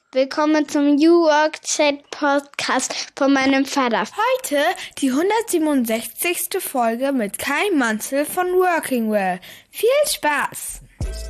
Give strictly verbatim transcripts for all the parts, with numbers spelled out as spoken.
Willkommen zum New Work Chat Podcast von meinem Vater. Heute die hundertsiebenundsechzigste Folge mit Kai Manzel von Working Well. Viel Spaß!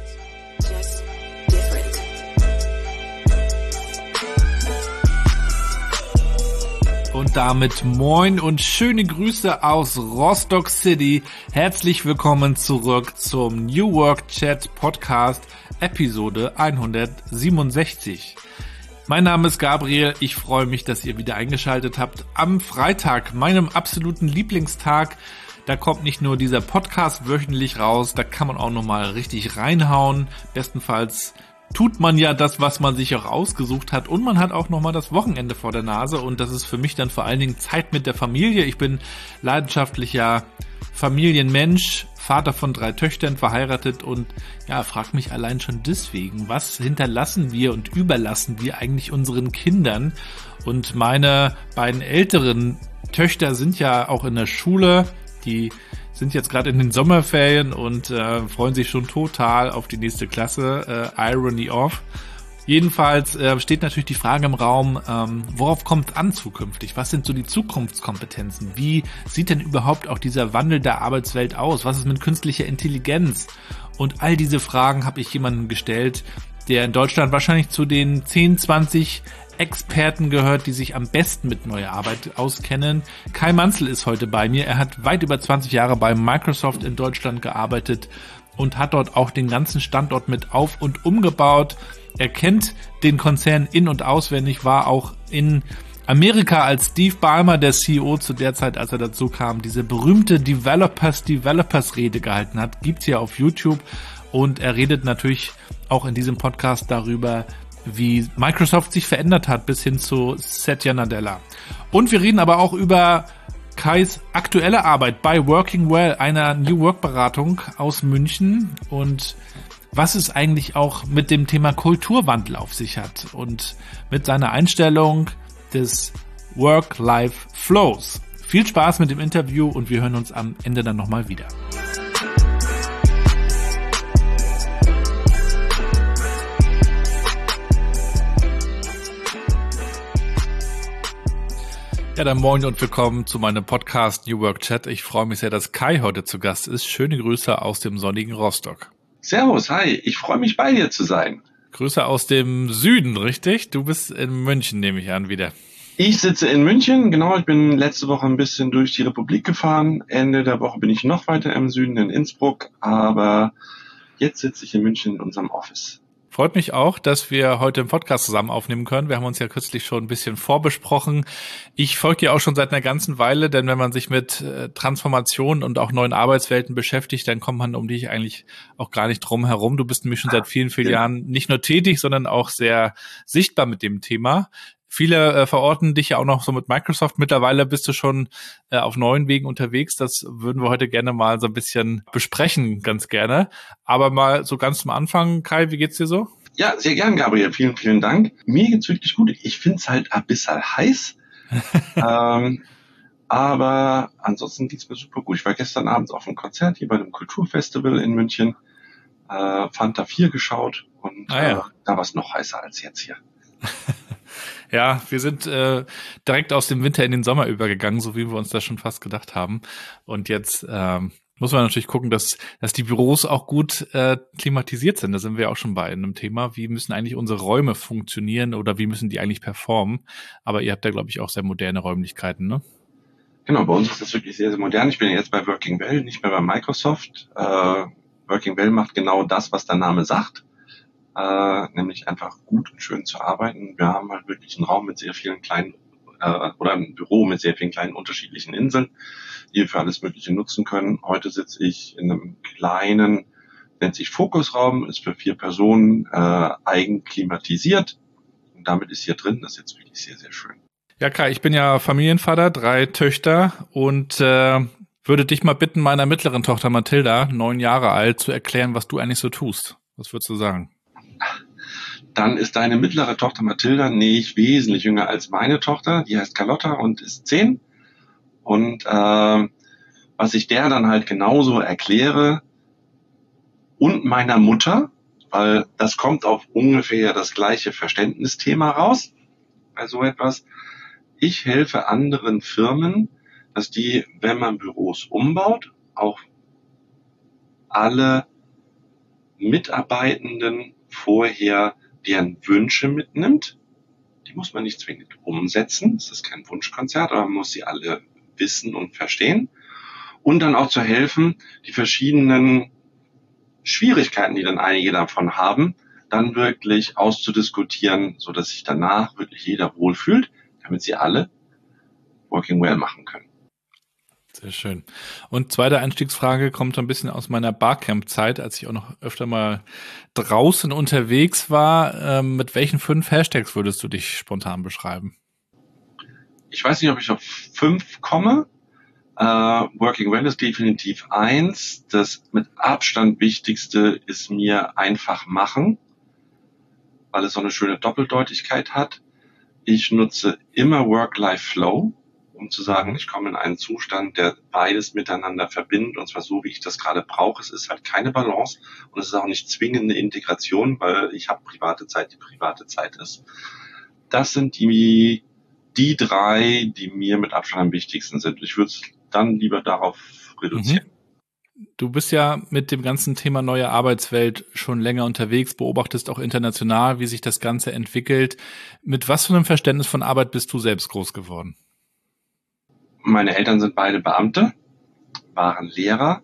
Und damit moin und schöne Grüße aus Rostock City. Herzlich willkommen zurück zum New Work Chat Podcast Episode hundertsiebenundsechzig. Mein Name ist Gabriel, ich freue mich, dass ihr wieder eingeschaltet habt am Freitag, meinem absoluten Lieblingstag. Da kommt nicht nur dieser Podcast wöchentlich raus, da kann man auch nochmal richtig reinhauen. Bestenfalls tut man ja das, was man sich auch ausgesucht hat, und man hat auch nochmal das Wochenende vor der Nase, und das ist für mich dann vor allen Dingen Zeit mit der Familie. Ich bin leidenschaftlicher Familienmensch, Vater von drei Töchtern, verheiratet, und ja, frag mich allein schon deswegen, was hinterlassen wir und überlassen wir eigentlich unseren Kindern? Und meine beiden älteren Töchter sind ja auch in der Schule, die sind jetzt gerade in den Sommerferien und äh, freuen sich schon total auf die nächste Klasse, äh, Irony off. Jedenfalls äh, steht natürlich die Frage im Raum, ähm, worauf kommt es an zukünftig? Was sind so die Zukunftskompetenzen? Wie sieht denn überhaupt auch dieser Wandel der Arbeitswelt aus? Was ist mit künstlicher Intelligenz? Und all diese Fragen habe ich jemandem gestellt, der in Deutschland wahrscheinlich zu den zehn, zwanzig Experten gehört, die sich am besten mit neuer Arbeit auskennen. Kai Manzel ist heute bei mir. Er hat weit über zwanzig Jahre bei Microsoft in Deutschland gearbeitet und hat dort auch den ganzen Standort mit auf- und umgebaut. Er kennt den Konzern in- und auswendig, war auch in Amerika als Steve Ballmer, der C E O zu der Zeit, als er dazu kam, diese berühmte Developers-Developers-Rede gehalten hat. Gibt's hier auf YouTube, und er redet natürlich auch in diesem Podcast darüber, wie Microsoft sich verändert hat, bis hin zu Satya Nadella. Und wir reden aber auch über Kais aktuelle Arbeit bei Working Well, einer New Work Beratung aus München, und was es eigentlich auch mit dem Thema Kulturwandel auf sich hat und mit seiner Einstellung des Work-Life-Flows. Viel Spaß mit dem Interview, und wir hören uns am Ende dann nochmal wieder. Ja, dann moin und willkommen zu meinem Podcast New Work Chat. Ich freue mich sehr, dass Kai heute zu Gast ist. Schöne Grüße aus dem sonnigen Rostock. Servus, hi, ich freue mich, bei dir zu sein. Grüße aus dem Süden, richtig? Du bist in München, nehme ich an, wieder. Ich sitze in München, genau, ich bin letzte Woche ein bisschen durch die Republik gefahren. Ende der Woche bin ich noch weiter im Süden in Innsbruck, aber jetzt sitze ich in München in unserem Office. Freut mich auch, dass wir heute im Podcast zusammen aufnehmen können. Wir haben uns ja kürzlich schon ein bisschen vorbesprochen. Ich folge dir auch schon seit einer ganzen Weile, denn wenn man sich mit äh, Transformation und auch neuen Arbeitswelten beschäftigt, dann kommt man um dich eigentlich auch gar nicht drum herum. Du bist nämlich schon seit vielen, vielen ja. Jahren nicht nur tätig, sondern auch sehr sichtbar mit dem Thema. Viele äh, verorten dich ja auch noch so mit Microsoft. Mittlerweile bist du schon äh, auf neuen Wegen unterwegs. Das würden wir heute gerne mal so ein bisschen besprechen, ganz gerne. Aber mal so ganz zum Anfang, Kai, wie geht's dir so? Ja, sehr gern, Gabriel. Vielen, vielen Dank. Mir geht's wirklich gut. Ich find's halt ein bisschen heiß. ähm, aber ansonsten geht's mir super gut. Ich war gestern Abend auf einem Konzert hier bei einem Kulturfestival in München. Äh, Fanta vier geschaut, und ah, ja. äh, da war's noch heißer als jetzt hier. Ja, wir sind äh, direkt aus dem Winter in den Sommer übergegangen, so wie wir uns das schon fast gedacht haben. Und jetzt ähm, muss man natürlich gucken, dass dass die Büros auch gut äh, klimatisiert sind. Da sind wir auch schon bei einem Thema. Wie müssen eigentlich unsere Räume funktionieren, oder wie müssen die eigentlich performen? Aber ihr habt da, glaube ich, auch sehr moderne Räumlichkeiten, ne? Genau, bei uns ist das wirklich sehr, sehr modern. Ich bin jetzt bei Working Well, nicht mehr bei Microsoft. Äh, Working Well macht genau das, was der Name sagt. Äh, nämlich einfach gut und schön zu arbeiten. Wir haben halt wirklich einen Raum mit sehr vielen kleinen, äh, oder ein Büro mit sehr vielen kleinen unterschiedlichen Inseln, die wir für alles Mögliche nutzen können. Heute sitze ich in einem kleinen, nennt sich Fokusraum, ist für vier Personen äh, eigenklimatisiert. Und damit ist hier drin, das ist jetzt wirklich sehr, sehr schön. Ja, Kai, ich bin ja Familienvater, drei Töchter, und äh, würde dich mal bitten, meiner mittleren Tochter Mathilda, neun Jahre alt, zu erklären, was du eigentlich so tust. Was würdest du sagen? Dann ist deine mittlere Tochter Mathilda nicht wesentlich jünger als meine Tochter. Die heißt Carlotta und ist zehn. Und äh, was ich der dann halt genauso erkläre, und meiner Mutter, weil das kommt auf ungefähr das gleiche Verständnisthema raus bei so etwas. Ich helfe anderen Firmen, dass die, wenn man Büros umbaut, auch alle Mitarbeitenden vorher deren Wünsche mitnimmt. Die muss man nicht zwingend umsetzen. Es ist kein Wunschkonzert, aber man muss sie alle wissen und verstehen. Und dann auch zu helfen, die verschiedenen Schwierigkeiten, die dann einige davon haben, dann wirklich auszudiskutieren, so dass sich danach wirklich jeder wohlfühlt, damit sie alle Working Well machen können. Sehr schön. Und zweite Einstiegsfrage kommt so ein bisschen aus meiner Barcamp-Zeit, als ich auch noch öfter mal draußen unterwegs war. Ähm, mit welchen fünf Hashtags würdest du dich spontan beschreiben? Ich weiß nicht, ob ich auf fünf komme. Uh, Working Well ist definitiv eins. Das mit Abstand wichtigste ist mir einfach machen, weil es so eine schöne Doppeldeutigkeit hat. Ich nutze immer Work-Life-Flow, um zu sagen, ich komme in einen Zustand, der beides miteinander verbindet, und zwar so, wie ich das gerade brauche. Es ist halt keine Balance und es ist auch nicht zwingende Integration, weil ich habe private Zeit, die private Zeit ist. Das sind die, die drei, die mir mit Abstand am wichtigsten sind. Ich würde es dann lieber darauf reduzieren. Du bist ja mit dem ganzen Thema neue Arbeitswelt schon länger unterwegs, beobachtest auch international, wie sich das Ganze entwickelt. Mit was für einem Verständnis von Arbeit bist du selbst groß geworden? Meine Eltern sind beide Beamte, waren Lehrer,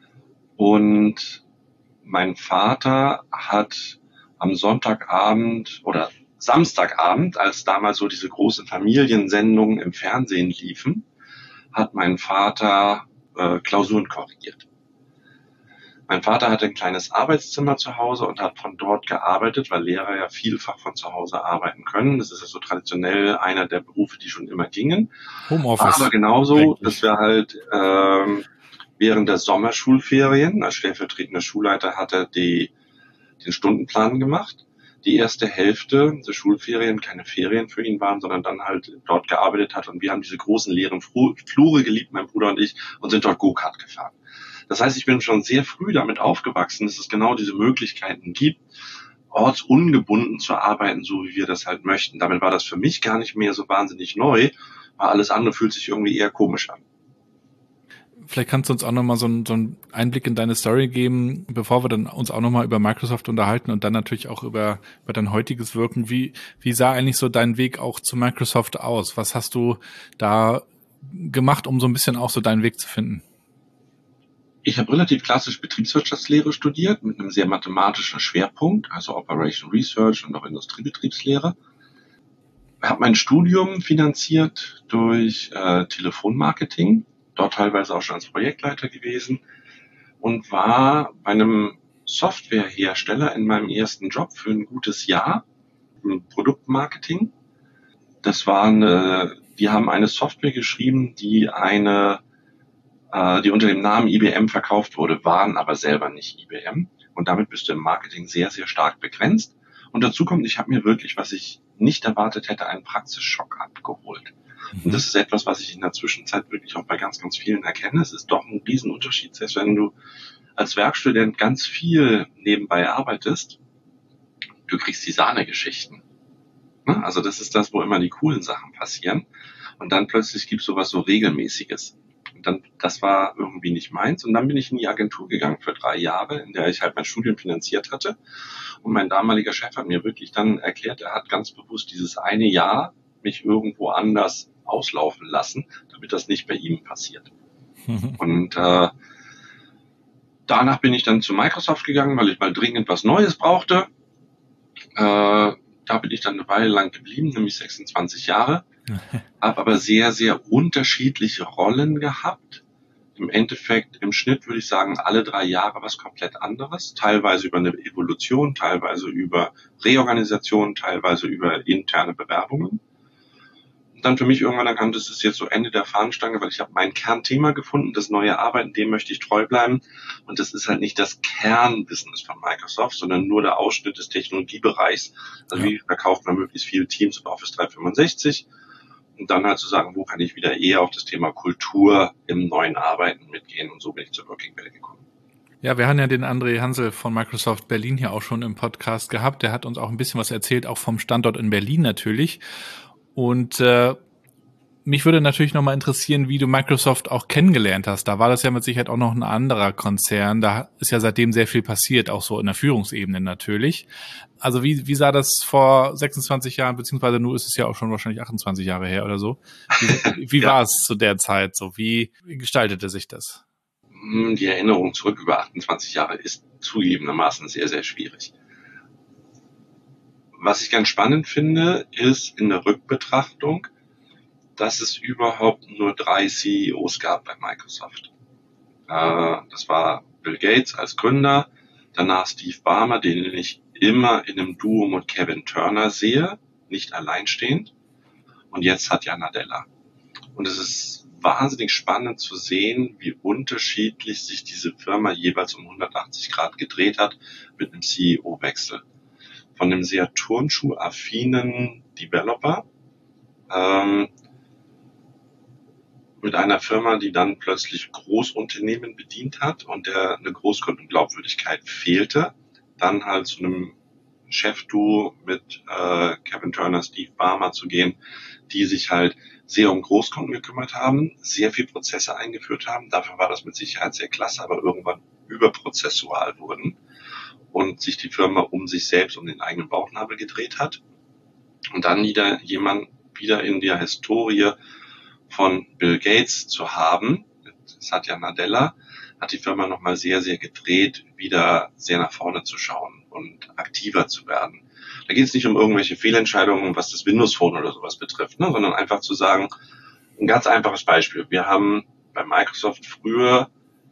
und mein Vater hat am Sonntagabend oder Samstagabend, als damals so diese großen Familiensendungen im Fernsehen liefen, hat mein Vater äh, Klausuren korrigiert. Mein Vater hatte ein kleines Arbeitszimmer zu Hause und hat von dort gearbeitet, weil Lehrer ja vielfach von zu Hause arbeiten können. Das ist ja so traditionell einer der Berufe, die schon immer gingen. Homeoffice. Aber genauso, dass wir halt ähm, während der Sommerschulferien, als stellvertretender Schulleiter, hat er die, den Stundenplan gemacht. Die erste Hälfte der Schulferien keine Ferien für ihn waren, sondern dann halt dort gearbeitet hat. Und wir haben diese großen leeren Flure geliebt, mein Bruder und ich, und sind dort Go-Kart gefahren. Das heißt, ich bin schon sehr früh damit aufgewachsen, dass es genau diese Möglichkeiten gibt, ortsungebunden zu arbeiten, so wie wir das halt möchten. Damit war das für mich gar nicht mehr so wahnsinnig neu, weil alles andere fühlt sich irgendwie eher komisch an. Vielleicht kannst du uns auch nochmal so, so einen Einblick in deine Story geben, bevor wir dann uns auch nochmal über Microsoft unterhalten und dann natürlich auch über, über dein heutiges Wirken. Wie, wie sah eigentlich so dein Weg auch zu Microsoft aus? Was hast du da gemacht, um so ein bisschen auch so deinen Weg zu finden? Ich habe relativ klassisch Betriebswirtschaftslehre studiert mit einem sehr mathematischen Schwerpunkt, also Operation Research und auch Industriebetriebslehre. Ich habe mein Studium finanziert durch äh, Telefonmarketing, dort teilweise auch schon als Projektleiter gewesen, und war bei einem Softwarehersteller in meinem ersten Job für ein gutes Jahr im Produktmarketing. Das war eine, die haben eine Software geschrieben, die eine die unter dem Namen I B M verkauft wurde, waren aber selber nicht I B M. Und damit bist du im Marketing sehr, sehr stark begrenzt. Und dazu kommt, ich habe mir wirklich, was ich nicht erwartet hätte, einen Praxisschock abgeholt. Mhm. Und das ist etwas, was ich in der Zwischenzeit wirklich auch bei ganz, ganz vielen erkenne. Es ist doch ein Riesenunterschied, selbst wenn du als Werkstudent ganz viel nebenbei arbeitest, du kriegst die Sahnegeschichten. Also das ist das, wo immer die coolen Sachen passieren. Und dann plötzlich gibt es sowas so Regelmäßiges. Dann, das war irgendwie nicht meins. Und dann bin ich in die Agentur gegangen für drei Jahre, in der ich halt mein Studium finanziert hatte. Und mein damaliger Chef hat mir wirklich dann erklärt, er hat ganz bewusst dieses eine Jahr mich irgendwo anders auslaufen lassen, damit das nicht bei ihm passiert. Mhm. Und äh, danach bin ich dann zu Microsoft gegangen, weil ich mal dringend was Neues brauchte. Äh, da bin ich dann eine Weile lang geblieben, nämlich sechsundzwanzig Jahre. Habe aber sehr, sehr unterschiedliche Rollen gehabt. Im Endeffekt, im Schnitt würde ich sagen, alle drei Jahre was komplett anderes. Teilweise über eine Evolution, teilweise über Reorganisation, teilweise über interne Bewerbungen. Und dann für mich irgendwann erkannt, das ist jetzt so Ende der Fahnenstange, weil ich habe mein Kernthema gefunden, das neue Arbeiten, dem möchte ich treu bleiben. Und das ist halt nicht das Kernbusiness von Microsoft, sondern nur der Ausschnitt des Technologiebereichs. Also ja. Wie verkauft man möglichst viele Teams und Office dreihundertfünfundsechzig? Und dann halt zu sagen, wo kann ich wieder eher auf das Thema Kultur im neuen Arbeiten mitgehen, und so bin ich zu Working Well gekommen. Ja, wir haben ja den André Hansel von Microsoft Berlin hier auch schon im Podcast gehabt. Der hat uns auch ein bisschen was erzählt, auch vom Standort in Berlin natürlich. Und äh, mich würde natürlich nochmal interessieren, wie du Microsoft auch kennengelernt hast. Da war das ja mit Sicherheit auch noch ein anderer Konzern. Da ist ja seitdem sehr viel passiert, auch so in der Führungsebene natürlich. Also wie, wie sah das vor sechsundzwanzig Jahren, beziehungsweise nun ist es ja auch schon wahrscheinlich achtundzwanzig Jahre her oder so. Wie, wie ja. war es zu der Zeit so? Wie, wie gestaltete sich das? Die Erinnerung zurück über achtundzwanzig Jahre ist zugegebenermaßen sehr, sehr schwierig. Was ich ganz spannend finde, ist in der Rückbetrachtung, dass es überhaupt nur drei C E Os gab bei Microsoft. Äh, das war Bill Gates als Gründer, danach Steve Ballmer, den ich immer in einem Duo mit Kevin Turner sehe, nicht alleinstehend, und jetzt Satya Nadella. Und es ist wahnsinnig spannend zu sehen, wie unterschiedlich sich diese Firma jeweils um hundertachtzig Grad gedreht hat mit einem C E O-Wechsel. Von einem sehr turnschuhaffinen Developer ähm, mit einer Firma, die dann plötzlich Großunternehmen bedient hat und der eine Großkundenglaubwürdigkeit fehlte, dann halt zu einem Chefduo mit äh, Kevin Turner, Steve Ballmer zu gehen, die sich halt sehr um Großkunden gekümmert haben, sehr viel Prozesse eingeführt haben. Dafür war das mit Sicherheit sehr klasse, aber irgendwann überprozessual wurden und sich die Firma um sich selbst, um den eigenen Bauchnabel gedreht hat. Und dann wieder jemand wieder in der Historie von Bill Gates zu haben, mit Satya Nadella, hat die Firma nochmal sehr, sehr gedreht, wieder sehr nach vorne zu schauen und aktiver zu werden. Da geht es nicht um irgendwelche Fehlentscheidungen, was das Windows Phone oder sowas betrifft, ne, sondern einfach zu sagen, ein ganz einfaches Beispiel. Wir haben bei Microsoft früher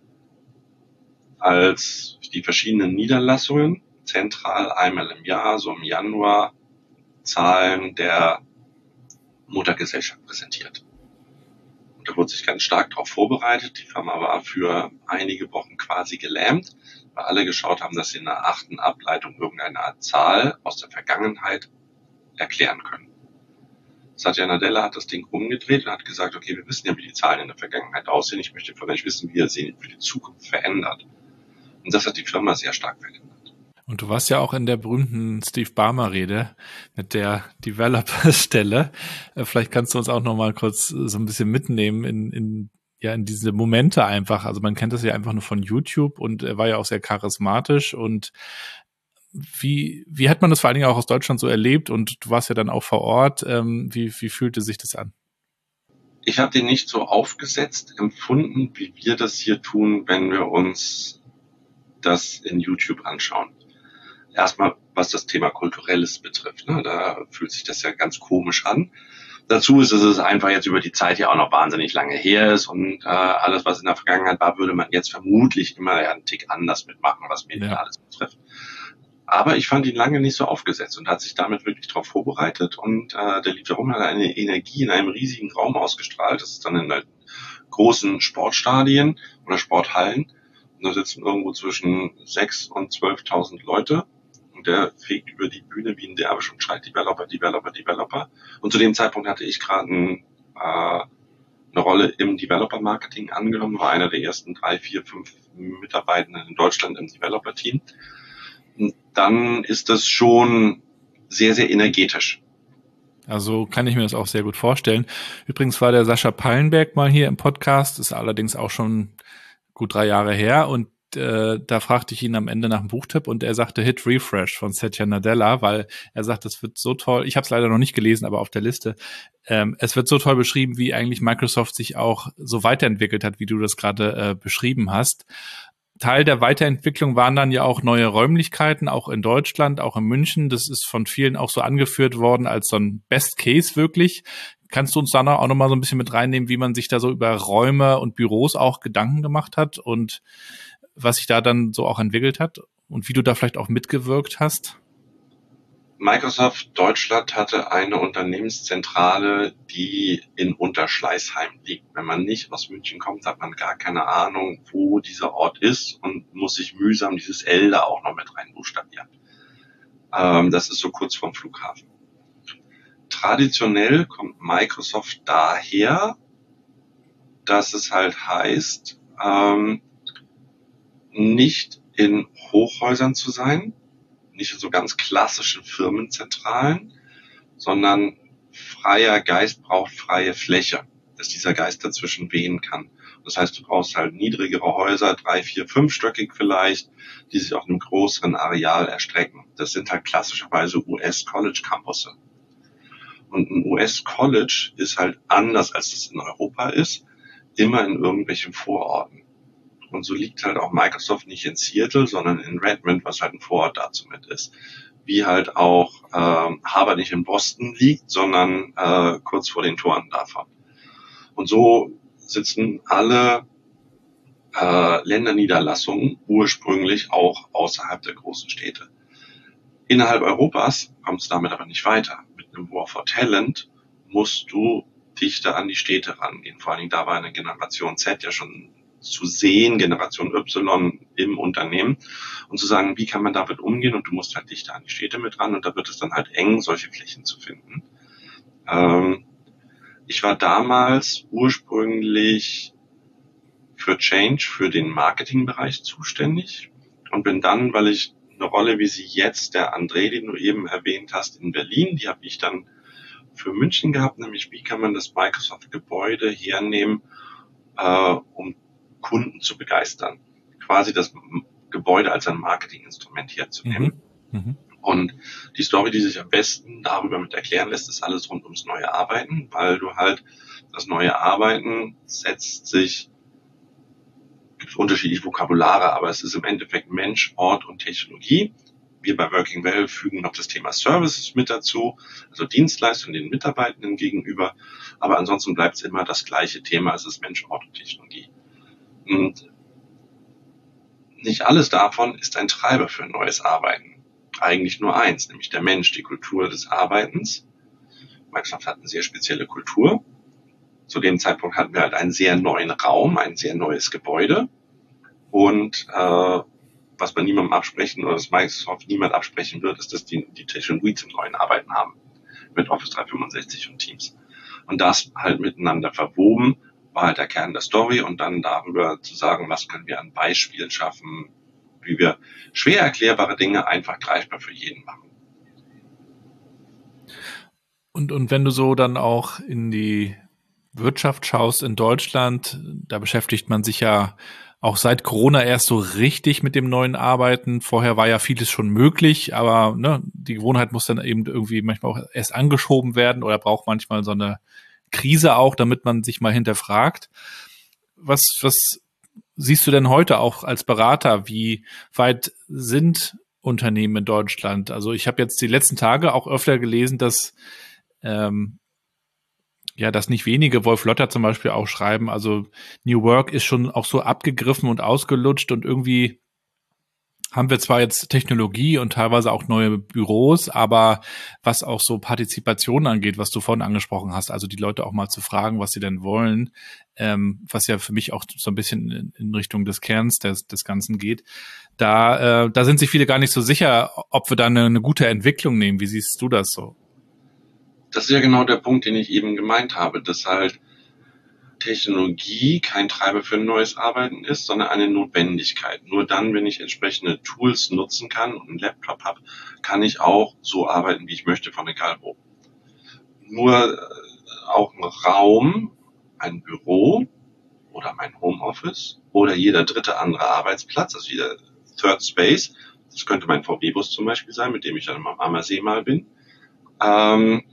als die verschiedenen Niederlassungen zentral einmal im Jahr, so im Januar, Zahlen der Muttergesellschaft präsentiert. Und da wurde sich ganz stark darauf vorbereitet. Die Firma war für einige Wochen quasi gelähmt, weil alle geschaut haben, dass sie in einer achten Ableitung irgendeine Art Zahl aus der Vergangenheit erklären können. Satya Nadella hat das Ding umgedreht und hat gesagt, okay, wir wissen ja, wie die Zahlen in der Vergangenheit aussehen. Ich möchte von euch wissen, wie ihr sie für die Zukunft verändert. Und das hat die Firma sehr stark verändert. Und du warst ja auch in der berühmten Steve Ballmer-Rede mit der Developer-Stelle. Vielleicht kannst du uns auch noch mal kurz so ein bisschen mitnehmen in, in, ja, in diese Momente einfach. Also man kennt das ja einfach nur von YouTube und er war ja auch sehr charismatisch. Und wie, wie hat man das vor allen Dingen auch aus Deutschland so erlebt? Und du warst ja dann auch vor Ort. Wie, wie fühlte sich das an? Ich habe den nicht so aufgesetzt empfunden, wie wir das hier tun, wenn wir uns das in YouTube anschauen. Erstmal, was das Thema Kulturelles betrifft, ne, da fühlt sich das ja ganz komisch an. Dazu ist es einfach jetzt über die Zeit ja auch noch wahnsinnig lange her ist und äh, alles, was in der Vergangenheit war, würde man jetzt vermutlich immer ja einen Tick anders mitmachen, was Medien ja. alles betrifft. Aber ich fand ihn lange nicht so aufgesetzt und hat sich damit wirklich darauf vorbereitet und äh, der lief herum, hat eine Energie in einem riesigen Raum ausgestrahlt. Das ist dann in halt großen Sportstadien oder Sporthallen und da sitzen irgendwo zwischen sechs und zwölftausend Leute. Der fegt über die Bühne wie ein Derwisch und schreit Developer, Developer, Developer. Und zu dem Zeitpunkt hatte ich gerade ein, äh, eine Rolle im Developer-Marketing angenommen, war einer der ersten drei, vier, fünf Mitarbeitenden in Deutschland im Developer-Team. Und dann ist das schon sehr, sehr energetisch. Also kann ich mir das auch sehr gut vorstellen. Übrigens war der Sascha Pallenberg mal hier im Podcast, ist allerdings auch schon gut drei Jahre her und Äh, da fragte ich ihn am Ende nach einem Buchtipp und er sagte Hit Refresh von Satya Nadella, weil er sagt, das wird so toll, ich habe es leider noch nicht gelesen, aber auf der Liste, ähm, es wird so toll beschrieben, wie eigentlich Microsoft sich auch so weiterentwickelt hat, wie du das gerade äh, beschrieben hast. Teil der Weiterentwicklung waren dann ja auch neue Räumlichkeiten, auch in Deutschland, auch in München. Das ist von vielen auch so angeführt worden als so ein Best Case wirklich. Kannst du uns da auch noch mal so ein bisschen mit reinnehmen, wie man sich da so über Räume und Büros auch Gedanken gemacht hat und was sich da dann so auch entwickelt hat und wie du da vielleicht auch mitgewirkt hast? Microsoft Deutschland hatte eine Unternehmenszentrale, die in Unterschleißheim liegt. Wenn man nicht aus München kommt, hat man gar keine Ahnung, wo dieser Ort ist und muss sich mühsam dieses L da auch noch mit rein buchstabieren. Ähm, das ist so kurz vorm Flughafen. Traditionell kommt Microsoft daher, dass es halt heißt, ähm, nicht in Hochhäusern zu sein, nicht in so ganz klassischen Firmenzentralen, sondern freier Geist braucht freie Fläche, dass dieser Geist dazwischen wehen kann. Das heißt, du brauchst halt niedrigere Häuser, drei, vier, fünfstöckig vielleicht, die sich auf einem größeren Areal erstrecken. Das sind halt klassischerweise U S-College-Campusse. Und ein U S-College ist halt anders, als es in Europa ist, immer in irgendwelchen Vororten. Und so liegt halt auch Microsoft nicht in Seattle, sondern in Redmond, was halt ein Vorort dazu mit ist. Wie halt auch äh, Harvard nicht in Boston liegt, sondern äh, kurz vor den Toren davon. Und so sitzen alle äh, Länderniederlassungen ursprünglich auch außerhalb der großen Städte. Innerhalb Europas kommt es damit aber nicht weiter. Mit einem War for Talent musst du dichter an die Städte rangehen. Vor allen Dingen da war eine Generation Z ja schon zu sehen, Generation Y im Unternehmen und zu sagen, wie kann man damit umgehen, und du musst halt dichter an die Städte mit ran, und da wird es dann halt eng, solche Flächen zu finden. Ähm, ich war damals ursprünglich für Change, für den Marketingbereich zuständig und bin dann, weil ich eine Rolle, wie sie jetzt, der André, den du eben erwähnt hast, in Berlin, die habe ich dann für München gehabt, nämlich wie kann man das Microsoft-Gebäude hernehmen, äh, um Kunden zu begeistern. Quasi das Gebäude als ein Marketinginstrument herzunehmen. Mhm. Mhm. Und die Story, die sich am besten darüber mit erklären lässt, ist alles rund ums neue Arbeiten, weil du halt, das neue Arbeiten setzt sich, gibt unterschiedliche Vokabulare, aber es ist im Endeffekt Mensch, Ort und Technologie. Wir bei Working Well fügen noch das Thema Services mit dazu, also Dienstleistungen den Mitarbeitenden gegenüber, aber ansonsten bleibt es immer das gleiche Thema, es ist Mensch, Ort und Technologie. Und nicht alles davon ist ein Treiber für ein neues Arbeiten. Eigentlich nur eins, nämlich der Mensch, die Kultur des Arbeitens. Microsoft hat eine sehr spezielle Kultur. Zu dem Zeitpunkt hatten wir halt einen sehr neuen Raum, ein sehr neues Gebäude. Und äh, was man niemandem absprechen oder das Microsoft niemand absprechen wird, ist, dass die die Technologie zum neuen Arbeiten haben. Mit Office dreihundertfünfundsechzig und Teams. Und das halt miteinander verwoben, war halt der Kern der Story, und dann darüber zu sagen, was können wir an Beispielen schaffen, wie wir schwer erklärbare Dinge einfach greifbar für jeden machen. Und, und wenn du so dann auch in die Wirtschaft schaust in Deutschland, da beschäftigt man sich ja auch seit Corona erst so richtig mit dem neuen Arbeiten. Vorher war ja vieles schon möglich, aber ne, die Gewohnheit muss dann eben irgendwie manchmal auch erst angeschoben werden oder braucht manchmal so eine Krise auch, damit man sich mal hinterfragt. Was, was siehst du denn heute auch als Berater? Wie weit sind Unternehmen in Deutschland? Also ich habe jetzt die letzten Tage auch öfter gelesen, dass ähm, ja, dass nicht wenige, Wolf Lotter zum Beispiel auch schreiben, also New Work ist schon auch so abgegriffen und ausgelutscht, und irgendwie haben wir zwar jetzt Technologie und teilweise auch neue Büros, aber was auch so Partizipation angeht, was du vorhin angesprochen hast, also die Leute auch mal zu fragen, was sie denn wollen, ähm, was ja für mich auch so ein bisschen in, in Richtung des Kerns des, des Ganzen geht, da, äh, da sind sich viele gar nicht so sicher, ob wir da eine, eine gute Entwicklung nehmen. Wie siehst du das so? Das ist ja genau der Punkt, den ich eben gemeint habe, dass halt Technologie kein Treiber für ein neues Arbeiten ist, sondern eine Notwendigkeit. Nur dann, wenn ich entsprechende Tools nutzen kann und einen Laptop habe, kann ich auch so arbeiten, wie ich möchte, von egal wo. Nur auch ein Raum, ein Büro oder mein Homeoffice oder jeder dritte andere Arbeitsplatz, also jeder Third Space, das könnte mein V W-Bus zum Beispiel sein, mit dem ich dann am Ammersee mal bin, ähm,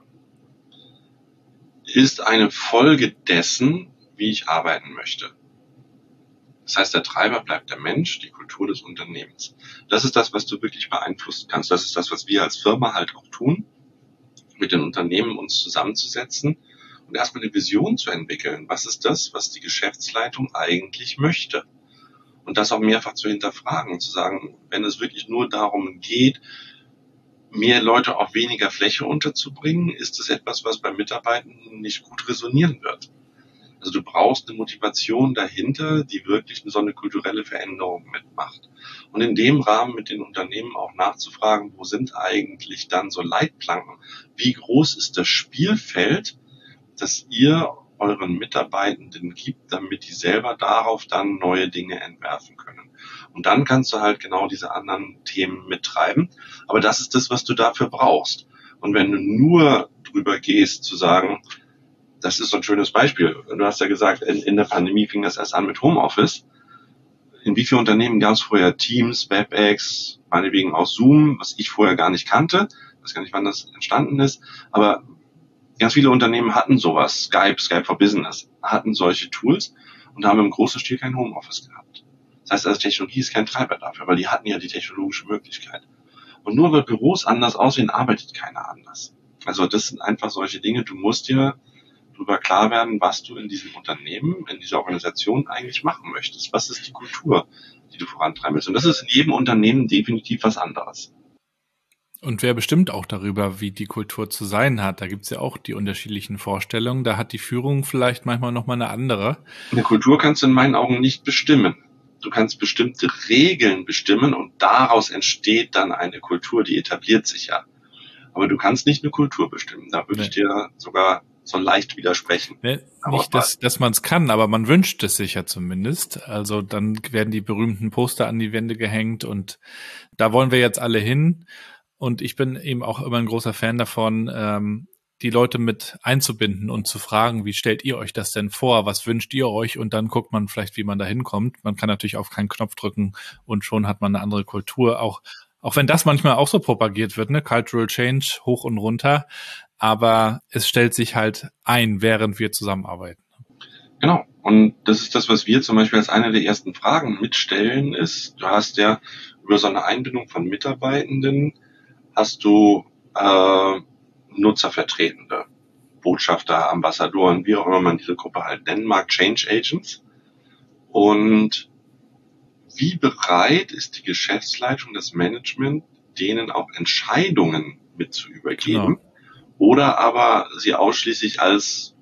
ist eine Folge dessen, wie ich arbeiten möchte. Das heißt, der Treiber bleibt der Mensch, die Kultur des Unternehmens. Das ist das, was du wirklich beeinflussen kannst. Das ist das, was wir als Firma halt auch tun, mit den Unternehmen uns zusammenzusetzen und erstmal eine Vision zu entwickeln. Was ist das, was die Geschäftsleitung eigentlich möchte? Und das auch mehrfach zu hinterfragen und zu sagen, wenn es wirklich nur darum geht, mehr Leute auf weniger Fläche unterzubringen, ist es etwas, was bei Mitarbeitenden nicht gut resonieren wird. Also du brauchst eine Motivation dahinter, die wirklich so eine kulturelle Veränderung mitmacht. Und in dem Rahmen mit den Unternehmen auch nachzufragen, wo sind eigentlich dann so Leitplanken? Wie groß ist das Spielfeld, das ihr euren Mitarbeitenden gibt, damit die selber darauf dann neue Dinge entwerfen können. Und dann kannst du halt genau diese anderen Themen mittreiben. Aber das ist das, was du dafür brauchst. Und wenn du nur drüber gehst, zu sagen, das ist so ein schönes Beispiel. Du hast ja gesagt, in, in der Pandemie fing das erst an mit Homeoffice. In wie vielen Unternehmen gab es vorher Teams, WebEx, meinetwegen auch Zoom, was ich vorher gar nicht kannte. Ich weiß gar nicht, wann das entstanden ist. Aber ganz viele Unternehmen hatten sowas. Skype, Skype for Business, hatten solche Tools und haben im großen Stil kein Homeoffice gehabt. Das heißt, also Technologie ist kein Treiber dafür, weil die hatten ja die technologische Möglichkeit. Und nur weil Büros anders aussehen, arbeitet keiner anders. Also das sind einfach solche Dinge. Du musst dir darüber klar werden, was du in diesem Unternehmen, in dieser Organisation eigentlich machen möchtest. Was ist die Kultur, die du vorantreiben willst? Und das ist in jedem Unternehmen definitiv was anderes. Und wer bestimmt auch darüber, wie die Kultur zu sein hat? Da gibt's ja auch die unterschiedlichen Vorstellungen. Da hat die Führung vielleicht manchmal nochmal eine andere. Eine Kultur kannst du in meinen Augen nicht bestimmen. Du kannst bestimmte Regeln bestimmen und daraus entsteht dann eine Kultur, die etabliert sich ja. Aber du kannst nicht eine Kultur bestimmen. Da würde nee. ich dir sogar so leicht widersprechen. Nee, nicht, dass, dass man es kann, aber man wünscht es sich ja zumindest. Also dann werden die berühmten Poster an die Wände gehängt und da wollen wir jetzt alle hin. Und ich bin eben auch immer ein großer Fan davon, ähm, die Leute mit einzubinden und zu fragen, wie stellt ihr euch das denn vor? Was wünscht ihr euch? Und dann guckt man vielleicht, wie man da hinkommt. Man kann natürlich auf keinen Knopf drücken und schon hat man eine andere Kultur. Auch, auch wenn das manchmal auch so propagiert wird, ne? Cultural Change hoch und runter. Aber es stellt sich halt ein, während wir zusammenarbeiten. Genau. Und das ist das, was wir zum Beispiel als eine der ersten Fragen mitstellen, ist, du hast ja über so eine Einbindung von Mitarbeitenden, hast du äh, Nutzervertretende, Botschafter, Ambassadoren, wie auch immer man diese Gruppe halt nennen mag, Change Agents. Und wie bereit ist die Geschäftsleitung, das Management, denen auch Entscheidungen mit zu übergeben? Genau. Oder aber sie ausschließlich als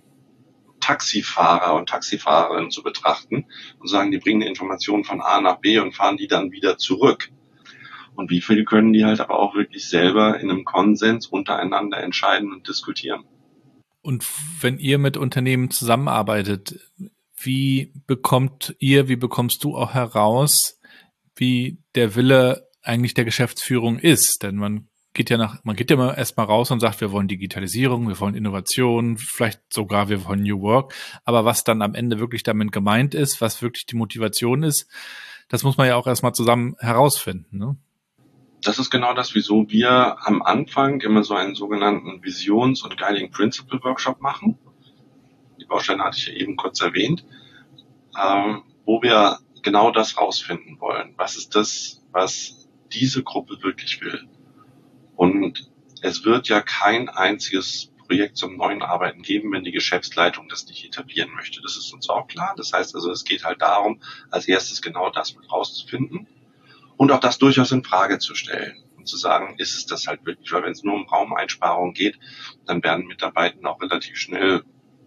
Taxifahrer und Taxifahrerinnen zu betrachten und sagen, die bringen Informationen von A nach B und fahren die dann wieder zurück. Und wie viel können die halt aber auch wirklich selber in einem Konsens untereinander entscheiden und diskutieren. Und wenn ihr mit Unternehmen zusammenarbeitet, wie bekommt ihr, wie bekommst du auch heraus, wie der Wille eigentlich der Geschäftsführung ist? Denn man geht ja nach, man geht ja mal erstmal raus und sagt, wir wollen Digitalisierung, wir wollen Innovation, vielleicht sogar wir wollen New Work. Aber was dann am Ende wirklich damit gemeint ist, was wirklich die Motivation ist, das muss man ja auch erstmal zusammen herausfinden, ne? Das ist genau das, wieso wir am Anfang immer so einen sogenannten Visions- und Guiding Principle Workshop machen. Die Bausteine hatte ich ja eben kurz erwähnt, ähm, wo wir genau das rausfinden wollen. Was ist das, was diese Gruppe wirklich will? Und es wird ja kein einziges Projekt zum neuen Arbeiten geben, wenn die Geschäftsleitung das nicht etablieren möchte. Das ist uns auch klar. Das heißt also, es geht halt darum, als erstes genau das mit rauszufinden. Und auch das durchaus in Frage zu stellen und zu sagen, ist es das halt wirklich? Weil wenn es nur um Raumeinsparung geht, dann werden Mitarbeiter auch relativ schnell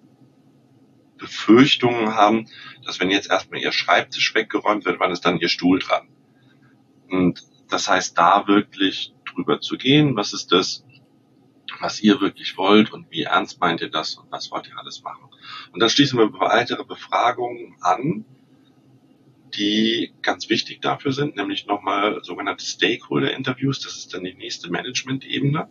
Befürchtungen haben, dass wenn jetzt erstmal ihr Schreibtisch weggeräumt wird, wann ist dann ihr Stuhl dran? Und das heißt, da wirklich drüber zu gehen, was ist das, was ihr wirklich wollt und wie ernst meint ihr das und was wollt ihr alles machen? Und dann schließen wir weitere Befragungen an, die ganz wichtig dafür sind, nämlich nochmal sogenannte Stakeholder-Interviews. Das ist dann die nächste Management-Ebene,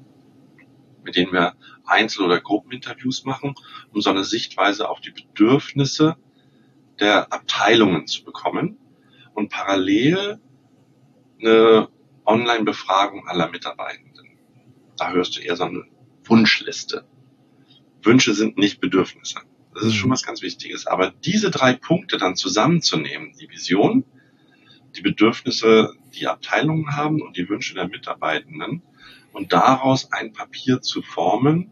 mit denen wir Einzel- oder Gruppeninterviews machen, um so eine Sichtweise auf die Bedürfnisse der Abteilungen zu bekommen und parallel eine Online-Befragung aller Mitarbeitenden. Da hörst du eher so eine Wunschliste. Wünsche sind nicht Bedürfnisse. Das ist schon was ganz Wichtiges. Aber diese drei Punkte dann zusammenzunehmen, die Vision, die Bedürfnisse, die Abteilungen haben und die Wünsche der Mitarbeitenden und daraus ein Papier zu formen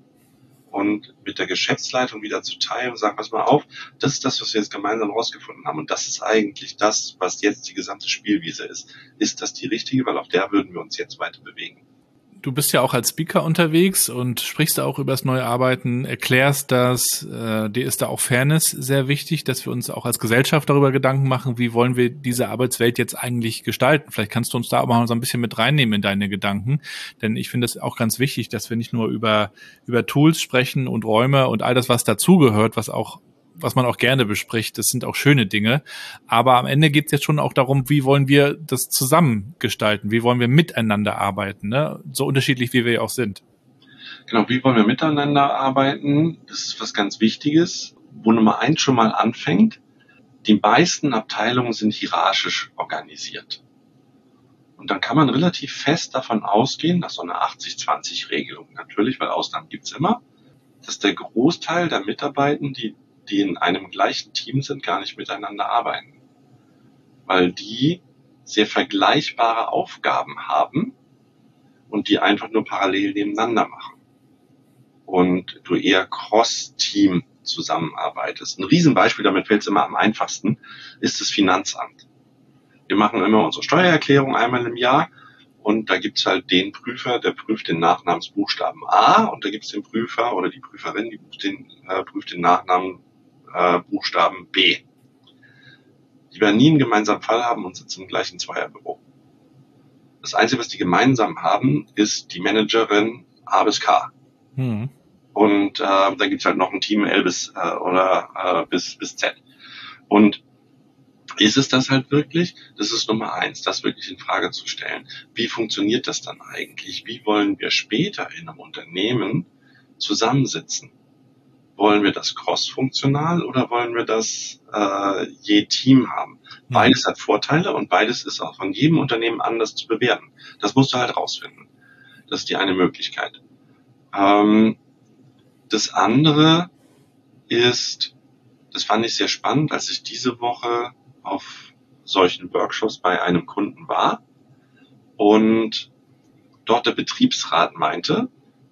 und mit der Geschäftsleitung wieder zu teilen und sagen, pass mal auf, das ist das, was wir jetzt gemeinsam rausgefunden haben und das ist eigentlich das, was jetzt die gesamte Spielwiese ist. Ist das die richtige? Weil auf der würden wir uns jetzt weiter bewegen. Du bist ja auch als Speaker unterwegs und sprichst da auch über das neue Arbeiten, erklärst das, äh, dir ist da auch Fairness sehr wichtig, dass wir uns auch als Gesellschaft darüber Gedanken machen, wie wollen wir diese Arbeitswelt jetzt eigentlich gestalten. Vielleicht kannst du uns da auch mal so ein bisschen mit reinnehmen in deine Gedanken, denn ich finde es auch ganz wichtig, dass wir nicht nur über über Tools sprechen und Räume und all das, was dazugehört, was auch was man auch gerne bespricht. Das sind auch schöne Dinge. Aber am Ende geht es jetzt schon auch darum, wie wollen wir das zusammen gestalten? Wie wollen wir miteinander arbeiten? Ne? So unterschiedlich, wie wir ja auch sind. Genau, wie wollen wir miteinander arbeiten? Das ist was ganz Wichtiges, wo Nummer eins schon mal anfängt. Die meisten Abteilungen sind hierarchisch organisiert. Und dann kann man relativ fest davon ausgehen, nach so einer achtzig zwanzig Regelung natürlich, weil Ausnahmen gibt's immer, dass der Großteil der Mitarbeitenden, die die in einem gleichen Team sind, gar nicht miteinander arbeiten. Weil die sehr vergleichbare Aufgaben haben und die einfach nur parallel nebeneinander machen. Und du eher Cross-Team zusammenarbeitest. Ein Riesenbeispiel, damit fällt es immer am einfachsten, ist das Finanzamt. Wir machen immer unsere Steuererklärung einmal im Jahr und da gibt's halt den Prüfer, der prüft den Nachnamensbuchstaben A und da gibt's den Prüfer oder die Prüferin, die prüft den, äh, prüft den Nachnamen Buchstaben B. Die werden nie einen gemeinsamen Fall haben und sitzen im gleichen Zweierbüro. Das Einzige, was die gemeinsam haben, ist die Managerin A bis K. Mhm. Und äh, dann gibt's halt noch ein Team L bis äh, oder äh, bis bis Z. Und ist es das halt wirklich? Das ist Nummer eins, das wirklich in Frage zu stellen. Wie funktioniert das dann eigentlich? Wie wollen wir später in einem Unternehmen zusammensitzen? Wollen wir das cross-funktional oder wollen wir das äh, je Team haben? Mhm. Beides hat Vorteile und beides ist auch von jedem Unternehmen anders zu bewerten. Das musst du halt rausfinden. Das ist die eine Möglichkeit. Ähm, das andere ist, das fand ich sehr spannend, als ich diese Woche auf solchen Workshops bei einem Kunden war und dort der Betriebsrat meinte,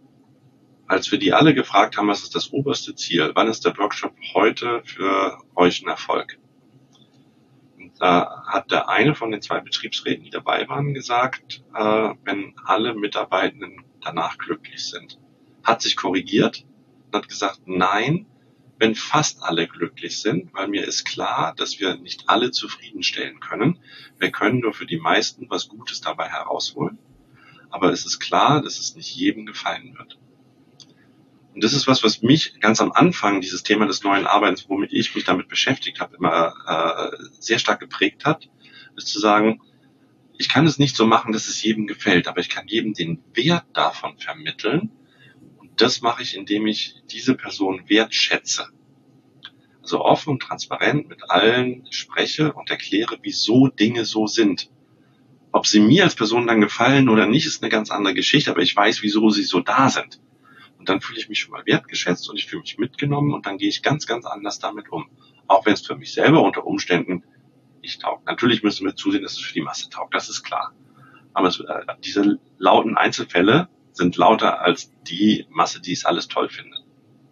als wir die alle gefragt haben, was ist das oberste Ziel, wann ist der Workshop heute für euch ein Erfolg? Und da hat der eine von den zwei Betriebsräten, die dabei waren, gesagt, äh, wenn alle Mitarbeitenden danach glücklich sind. Hat sich korrigiert und hat gesagt, nein, wenn fast alle glücklich sind, weil mir ist klar, dass wir nicht alle zufriedenstellen können. Wir können nur für die meisten was Gutes dabei herausholen. Aber es ist klar, dass es nicht jedem gefallen wird. Und das ist was, was mich ganz am Anfang, dieses Thema des neuen Arbeitens, womit ich mich damit beschäftigt habe, immer äh, sehr stark geprägt hat, ist zu sagen, ich kann es nicht so machen, dass es jedem gefällt, aber ich kann jedem den Wert davon vermitteln. Und das mache ich, indem ich diese Person wertschätze. Also offen und transparent mit allen spreche und erkläre, wieso Dinge so sind. Ob sie mir als Person dann gefallen oder nicht, ist eine ganz andere Geschichte, aber ich weiß, wieso sie so da sind. Und dann fühle ich mich schon mal wertgeschätzt und ich fühle mich mitgenommen und dann gehe ich ganz, ganz anders damit um. Auch wenn es für mich selber unter Umständen nicht taugt. Natürlich müssen wir zusehen, dass es für die Masse taugt, das ist klar. Aber es, äh, diese lauten Einzelfälle sind lauter als die Masse, die es alles toll findet.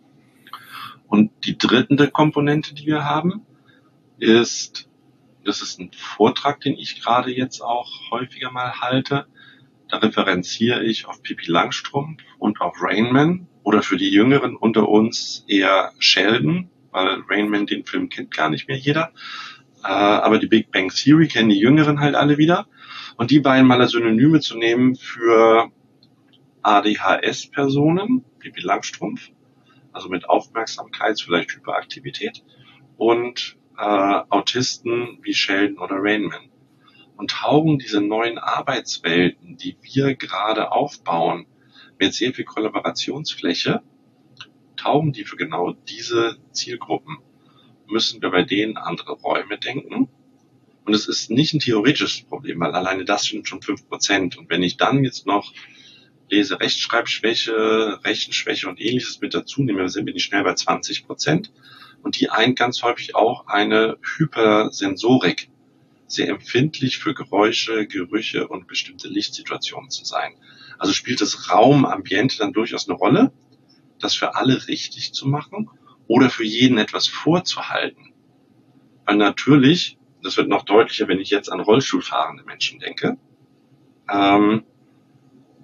Und die dritte Komponente, die wir haben, ist, das ist ein Vortrag, den ich gerade jetzt auch häufiger mal halte. Da referenziere ich auf Pippi Langstrumpf und auf Rain Man oder für die Jüngeren unter uns eher Sheldon, weil Rain Man, den Film kennt gar nicht mehr jeder. Äh, aber die Big Bang Theory kennen die Jüngeren halt alle wieder. Und die beiden mal als Synonyme zu nehmen für A D H S-Personen, Pippi Langstrumpf, also mit Aufmerksamkeits-, vielleicht Hyperaktivität, und äh, Autisten wie Sheldon oder Rain Man. Und taugen diese neuen Arbeitswelten, die wir gerade aufbauen, mit sehr viel Kollaborationsfläche, taugen die für genau diese Zielgruppen. Müssen wir bei denen andere Räume denken. Und es ist nicht ein theoretisches Problem, weil alleine das sind schon fünf Prozent. Und wenn ich dann jetzt noch Lese, Rechtschreibschwäche, Rechenschwäche und Ähnliches mit dazu nehme, sind wir nicht schnell bei zwanzig Prozent. Und die eint ganz häufig auch eine Hypersensorik, sehr empfindlich für Geräusche, Gerüche und bestimmte Lichtsituationen zu sein. Also spielt das Raumambiente dann durchaus eine Rolle, das für alle richtig zu machen oder für jeden etwas vorzuhalten. Weil natürlich, das wird noch deutlicher, wenn ich jetzt an Rollstuhlfahrende Menschen denke, ähm,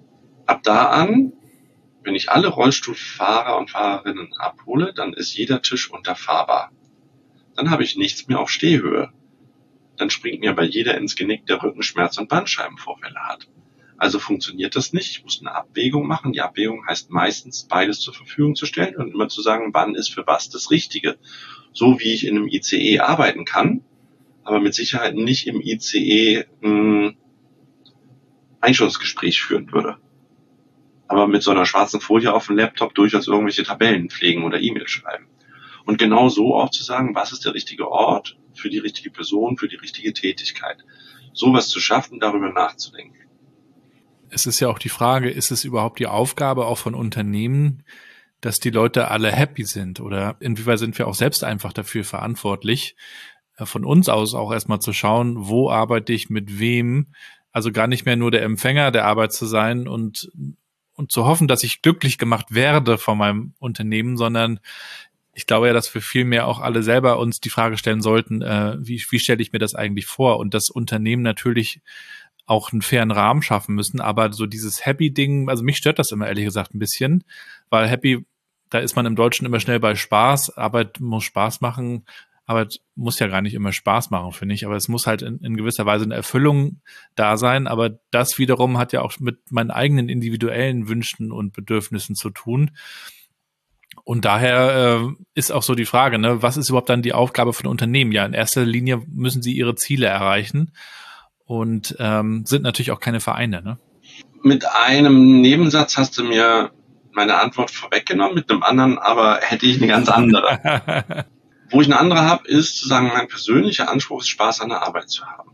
Ab da an, wenn ich alle Rollstuhlfahrer und Fahrerinnen abhole, dann ist jeder Tisch unterfahrbar. Dann habe ich nichts mehr auf Stehhöhe. Dann springt mir bei jeder ins Genick, der Rückenschmerz und Bandscheibenvorfälle hat. Also funktioniert das nicht. Ich muss eine Abwägung machen. Die Abwägung heißt meistens, beides zur Verfügung zu stellen und immer zu sagen, wann ist für was das Richtige. So wie ich in einem I C E arbeiten kann, aber mit Sicherheit nicht im I C E ein Einstellungsgespräch führen würde. Aber mit so einer schwarzen Folie auf dem Laptop durchaus irgendwelche Tabellen pflegen oder E-Mails schreiben. Und genau so auch zu sagen, was ist der richtige Ort für die richtige Person, für die richtige Tätigkeit. Sowas zu schaffen, darüber nachzudenken. Es ist ja auch die Frage, ist es überhaupt die Aufgabe auch von Unternehmen, dass die Leute alle happy sind? Oder inwieweit sind wir auch selbst einfach dafür verantwortlich, von uns aus auch erstmal zu schauen, wo arbeite ich mit wem? Also gar nicht mehr nur der Empfänger der Arbeit zu sein und und zu hoffen, dass ich glücklich gemacht werde von meinem Unternehmen, sondern ich glaube ja, dass wir viel mehr auch alle selber uns die Frage stellen sollten, äh, wie, wie stelle ich mir das eigentlich vor? Und das Unternehmen natürlich auch einen fairen Rahmen schaffen müssen, aber so dieses Happy-Ding, also mich stört das immer ehrlich gesagt ein bisschen, weil Happy, da ist man im Deutschen immer schnell bei Spaß, Arbeit muss Spaß machen, Arbeit muss ja gar nicht immer Spaß machen, finde ich, aber es muss halt in, in gewisser Weise eine Erfüllung da sein, aber das wiederum hat ja auch mit meinen eigenen individuellen Wünschen und Bedürfnissen zu tun. Und daher äh, ist auch so die Frage, ne, was ist überhaupt dann die Aufgabe von Unternehmen? Ja, in erster Linie müssen sie ihre Ziele erreichen und ähm, sind natürlich auch keine Vereine, ne? Mit einem Nebensatz hast du mir meine Antwort vorweggenommen, mit einem anderen aber hätte ich eine ganz andere. Wo ich eine andere habe, ist zu sagen, mein persönlicher Anspruch ist, Spaß an der Arbeit zu haben.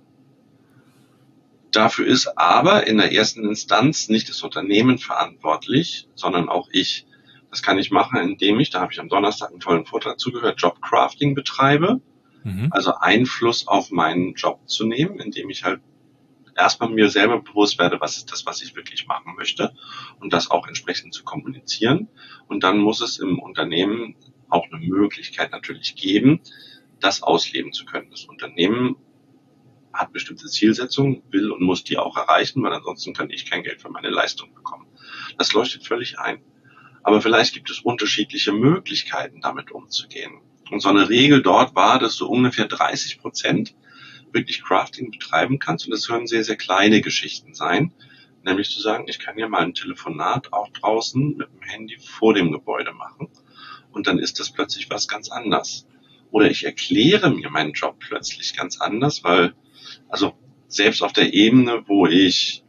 Dafür ist aber in der ersten Instanz nicht das Unternehmen verantwortlich, sondern auch ich. Das kann ich machen, indem ich, da habe ich am Donnerstag einen tollen Vortrag zugehört, Jobcrafting betreibe. Mhm. Also Einfluss auf meinen Job zu nehmen, indem ich halt erstmal mir selber bewusst werde, was ist das, was ich wirklich machen möchte und das auch entsprechend zu kommunizieren. Und dann muss es im Unternehmen auch eine Möglichkeit natürlich geben, das ausleben zu können. Das Unternehmen hat bestimmte Zielsetzungen, will und muss die auch erreichen, weil ansonsten kann ich kein Geld für meine Leistung bekommen. Das leuchtet völlig ein. Aber vielleicht gibt es unterschiedliche Möglichkeiten, damit umzugehen. Und so eine Regel dort war, dass du ungefähr dreißig Prozent wirklich Crafting betreiben kannst. Und das können sehr, sehr kleine Geschichten sein. Nämlich zu sagen, ich kann ja mal ein Telefonat auch draußen mit dem Handy vor dem Gebäude machen. Und dann ist das plötzlich was ganz anderes. Oder ich erkläre mir meinen Job plötzlich ganz anders, weil, also selbst auf der Ebene, wo ich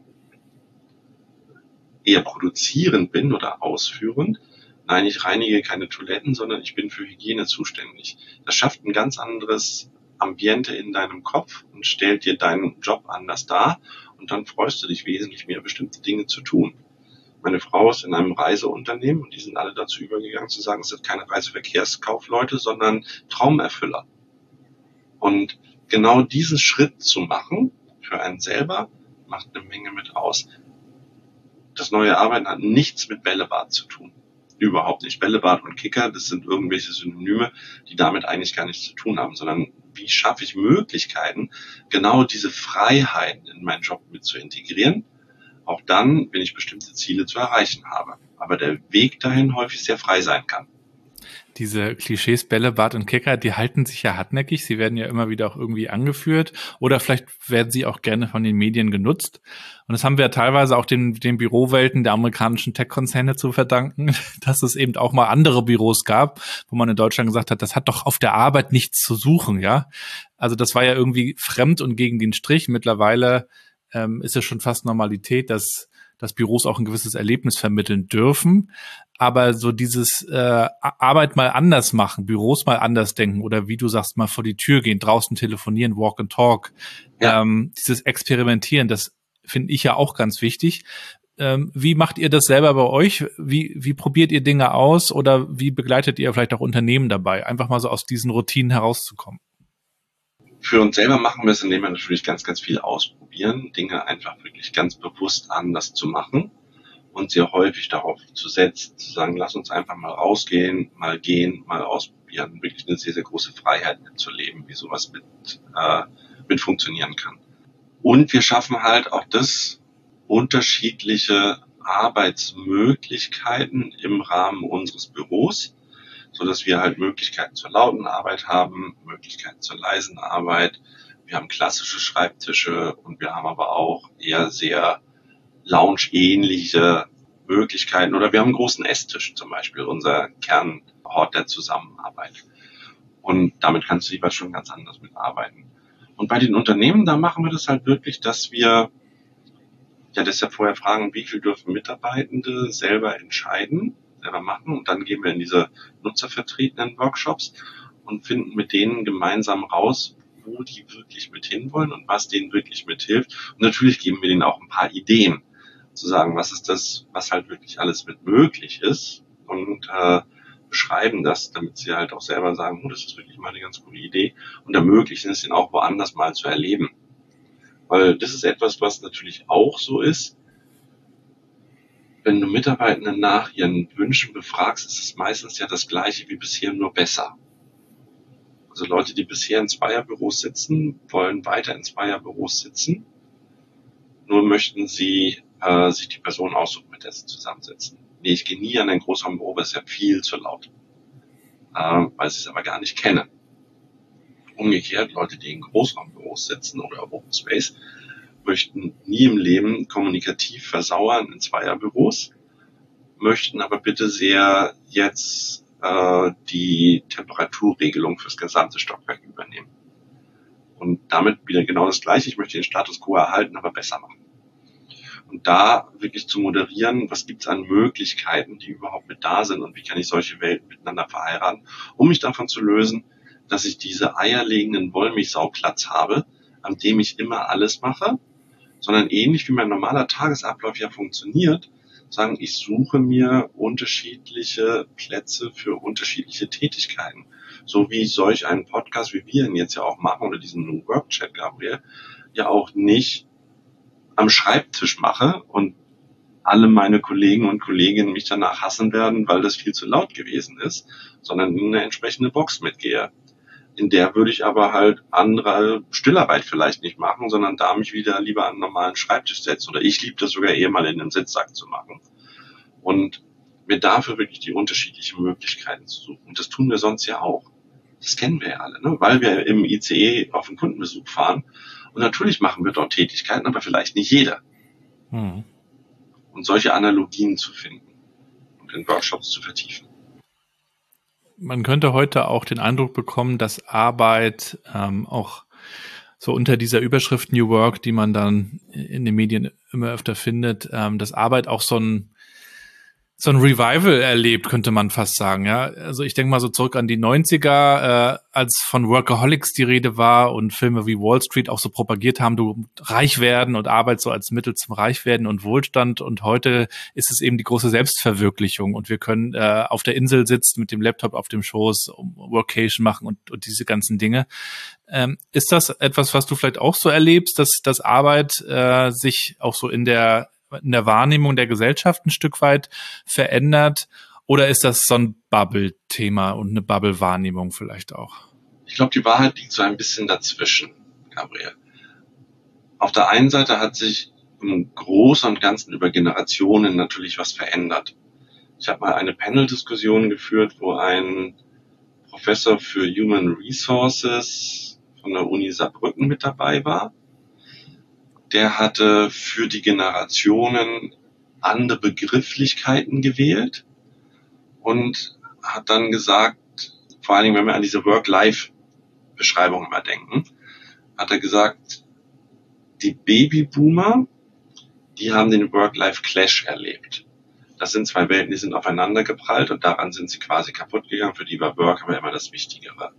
eher produzierend bin oder ausführend, nein, ich reinige keine Toiletten, sondern ich bin für Hygiene zuständig. Das schafft ein ganz anderes Ambiente in deinem Kopf und stellt dir deinen Job anders dar und dann freust du dich wesentlich mehr, bestimmte Dinge zu tun. Meine Frau ist in einem Reiseunternehmen und die sind alle dazu übergegangen zu sagen, es sind keine Reiseverkehrskaufleute, sondern Traumerfüller. Und genau diesen Schritt zu machen, für einen selber, macht eine Menge mit aus. Das neue Arbeiten hat nichts mit Bällebad zu tun. Überhaupt nicht. Bällebad und Kicker, das sind irgendwelche Synonyme, die damit eigentlich gar nichts zu tun haben, sondern wie schaffe ich Möglichkeiten, genau diese Freiheiten in meinen Job mit zu integrieren, auch dann, wenn ich bestimmte Ziele zu erreichen habe. Aber der Weg dahin häufig sehr frei sein kann. Diese Klischees Bällebad und Kicker, die halten sich ja hartnäckig. Sie werden ja immer wieder auch irgendwie angeführt oder vielleicht werden sie auch gerne von den Medien genutzt. Und das haben wir ja teilweise auch den, den Bürowelten der amerikanischen Tech-Konzerne zu verdanken, dass es eben auch mal andere Büros gab, wo man in Deutschland gesagt hat, das hat doch auf der Arbeit nichts zu suchen, ja. Also das war ja irgendwie fremd und gegen den Strich. Mittlerweile ähm, ist es schon fast Normalität, dass dass Büros auch ein gewisses Erlebnis vermitteln dürfen. Aber so dieses äh, Arbeit mal anders machen, Büros mal anders denken oder wie du sagst, mal vor die Tür gehen, draußen telefonieren, Walk and Talk, ja. ähm, dieses Experimentieren, das finde ich ja auch ganz wichtig. Ähm, wie macht ihr das selber bei euch? Wie, wie probiert ihr Dinge aus oder wie begleitet ihr vielleicht auch Unternehmen dabei, einfach mal so aus diesen Routinen herauszukommen? Für uns selber machen wir es, indem wir natürlich ganz, ganz viel ausprobieren, Dinge einfach wirklich ganz bewusst anders zu machen und sehr häufig darauf zu setzen, zu sagen, lass uns einfach mal rausgehen, mal gehen, mal ausprobieren, wirklich eine sehr, sehr große Freiheit mitzuleben, wie sowas mit, äh, mit funktionieren kann. Und wir schaffen halt auch das, unterschiedliche Arbeitsmöglichkeiten im Rahmen unseres Büros, so dass wir halt Möglichkeiten zur lauten Arbeit haben, Möglichkeiten zur leisen Arbeit. Wir haben klassische Schreibtische und wir haben aber auch eher sehr lounge-ähnliche Möglichkeiten. Oder wir haben einen großen Esstisch zum Beispiel, unser Kernort der Zusammenarbeit. Und damit kannst du jeweils schon ganz anders mitarbeiten. Und bei den Unternehmen, da machen wir das halt wirklich, dass wir ja deshalb vorher fragen, wie viel dürfen Mitarbeitende selber entscheiden, selber machen. Und dann gehen wir in diese nutzervertretenen Workshops und finden mit denen gemeinsam raus, wo die wirklich mit hinwollen und was denen wirklich mithilft. Und natürlich geben wir denen auch ein paar Ideen, zu sagen, was ist das, was halt wirklich alles mit möglich ist, und äh, beschreiben das, damit sie halt auch selber sagen, oh, das ist wirklich mal eine ganz coole Idee, und ermöglichen es ihnen auch woanders mal zu erleben. Weil das ist etwas, was natürlich auch so ist. Wenn du Mitarbeitenden nach ihren Wünschen befragst, ist es meistens ja das Gleiche wie bisher, nur besser. Also Leute, die bisher in Zweierbüros sitzen, wollen weiter in Zweierbüros sitzen. Nur möchten sie äh, sich die Person aussuchen, mit der sie zusammensitzen. Nee, ich gehe nie an ein Großraumbüro, weil es ja viel zu laut, äh, weil sie es aber gar nicht kennen. Umgekehrt, Leute, die in Großraumbüros sitzen oder Open Space, möchten nie im Leben kommunikativ versauern in Zweierbüros, möchten aber bitte sehr jetzt äh, die Temperaturregelung fürs gesamte Stockwerk übernehmen. Und damit wieder genau das Gleiche. Ich möchte den Status quo erhalten, aber besser machen. Und da wirklich zu moderieren, was gibt es an Möglichkeiten, die überhaupt mit da sind, und wie kann ich solche Welten miteinander verheiraten, um mich davon zu lösen, dass ich diese eierlegenden Wollmilchsauplatz habe, an dem ich immer alles mache, sondern ähnlich wie mein normaler Tagesablauf ja funktioniert, sagen, ich suche mir unterschiedliche Plätze für unterschiedliche Tätigkeiten. So wie ich solch einen Podcast, wie wir ihn jetzt ja auch machen, oder diesen New Work Chat, Gabriel, ja auch nicht am Schreibtisch mache und alle meine Kollegen und Kolleginnen mich danach hassen werden, weil das viel zu laut gewesen ist, sondern in eine entsprechende Box mitgehe. In der würde ich aber halt andere Stillarbeit vielleicht nicht machen, sondern da mich wieder lieber an einen normalen Schreibtisch setzen. Oder ich liebe das sogar eher mal in einem Sitzsack zu machen. Und mir dafür wirklich die unterschiedlichen Möglichkeiten zu suchen. Und das tun wir sonst ja auch. Das kennen wir ja alle, ne? Weil wir im I C E auf einen Kundenbesuch fahren. Und natürlich machen wir dort Tätigkeiten, aber vielleicht nicht jeder. Hm. Und solche Analogien zu finden und in Workshops zu vertiefen. Man könnte heute auch den Eindruck bekommen, dass Arbeit ähm, auch so unter dieser Überschrift New Work, die man dann in den Medien immer öfter findet, ähm, dass Arbeit auch so ein so ein Revival erlebt, könnte man fast sagen, ja. Also ich denke mal so zurück an die neunziger, äh, als von Workaholics die Rede war und Filme wie Wall Street auch so propagiert haben, du reich werden und Arbeit so als Mittel zum Reichwerden und Wohlstand. Und heute ist es eben die große Selbstverwirklichung und wir können äh, auf der Insel sitzen mit dem Laptop auf dem Schoß, Workation machen und, und diese ganzen Dinge. Ähm, ist das etwas, was du vielleicht auch so erlebst, dass, dass Arbeit äh, sich auch so in der in der Wahrnehmung der Gesellschaft ein Stück weit verändert? Oder ist das so ein Bubble-Thema und eine Bubble-Wahrnehmung vielleicht auch? Ich glaube, die Wahrheit liegt so ein bisschen dazwischen, Gabriel. Auf der einen Seite hat sich im Großen und Ganzen über Generationen natürlich was verändert. Ich habe mal eine Panel-Diskussion geführt, wo ein Professor für Human Resources von der Uni Saarbrücken mit dabei war. Der hatte für die Generationen andere Begrifflichkeiten gewählt und hat dann gesagt, vor allen Dingen, wenn wir an diese Work-Life-Beschreibung immer denken, hat er gesagt, die Babyboomer, die haben den Work-Life-Clash erlebt. Das sind zwei Welten, die sind aufeinander geprallt und daran sind sie quasi kaputt gegangen. Für die war Work aber immer das Wichtigere.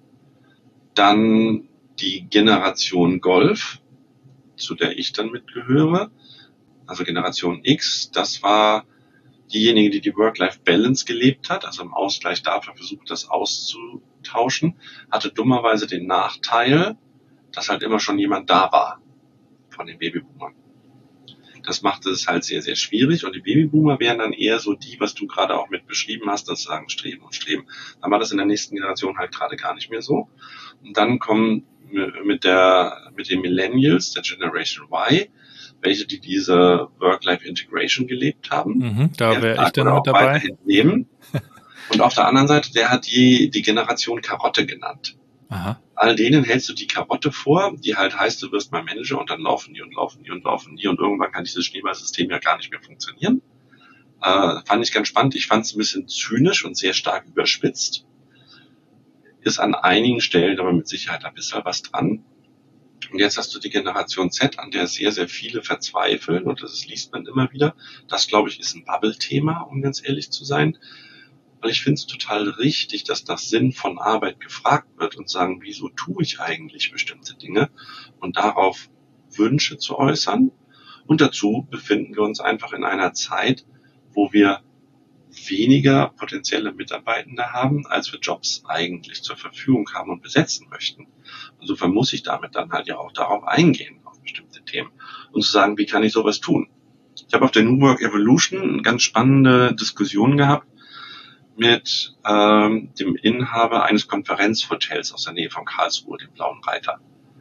Dann die Generation Golf, zu der ich dann mitgehöre, also Generation X, das war diejenige, die die Work-Life-Balance gelebt hat, also im Ausgleich dafür versucht, das auszutauschen, hatte dummerweise den Nachteil, dass halt immer schon jemand da war von den Babyboomern. Das machte es halt sehr, sehr schwierig und die Babyboomer wären dann eher so die, was du gerade auch mit beschrieben hast, das sagen Streben und Streben. Dann war das in der nächsten Generation halt gerade gar nicht mehr so. Und dann kommen mit der, mit den Millennials, der Generation Y, welche, die diese Work-Life-Integration gelebt haben. Mhm, da wäre ich dann oder mit auch dabei. weiterhin leben. Und auf der anderen Seite, der hat die, die Generation Karotte genannt. Aha. All denen hältst du die Karotte vor, die halt heißt, du wirst mal Manager und dann laufen die und laufen die und laufen die und irgendwann kann dieses Schneeballsystem ja gar nicht mehr funktionieren. Äh, fand ich ganz spannend. Ich fand es ein bisschen zynisch und sehr stark überspitzt. Ist an einigen Stellen aber mit Sicherheit ein bisschen was dran. Und jetzt hast du die Generation Z, an der sehr, sehr viele verzweifeln und das liest man immer wieder. Das, glaube ich, ist ein Bubble-Thema, um ganz ehrlich zu sein. Weil ich finde es total richtig, dass nach Sinn von Arbeit gefragt wird und sagen, wieso tue ich eigentlich bestimmte Dinge und darauf Wünsche zu äußern. Und dazu befinden wir uns einfach in einer Zeit, wo wir weniger potenzielle Mitarbeitende haben, als wir Jobs eigentlich zur Verfügung haben und besetzen möchten. Insofern muss ich damit dann halt ja auch darauf eingehen, auf bestimmte Themen und zu sagen, wie kann ich sowas tun? Ich habe auf der New Work Evolution eine ganz spannende Diskussion gehabt mit ähm, dem Inhaber eines Konferenzhotels aus der Nähe von Karlsruhe, dem Blauen Reiter.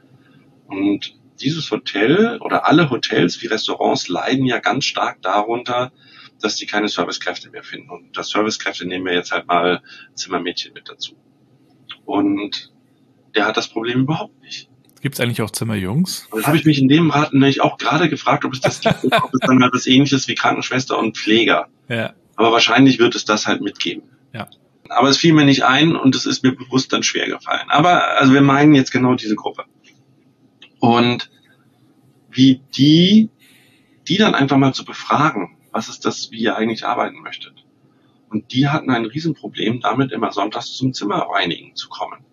Und dieses Hotel oder alle Hotels wie Restaurants leiden ja ganz stark darunter, dass die keine Servicekräfte mehr finden. Und das Servicekräfte nehmen wir jetzt halt mal Zimmermädchen mit dazu. Und der hat das Problem überhaupt nicht. Gibt es eigentlich auch Zimmerjungs? Und das habe ich mich in dem Rat nämlich auch gerade gefragt, ob es das gibt, ob es dann mal was Ähnliches wie Krankenschwester und Pfleger. Ja. Aber wahrscheinlich wird es das halt mitgeben. Ja. Aber es fiel mir nicht ein und es ist mir bewusst dann schwer gefallen. Aber also wir meinen jetzt genau diese Gruppe. Und wie die, die dann einfach mal zu befragen, was ist das, wie ihr eigentlich arbeiten möchtet. Und die hatten ein Riesenproblem damit, immer sonntags zum Zimmerreinigen zu kommen.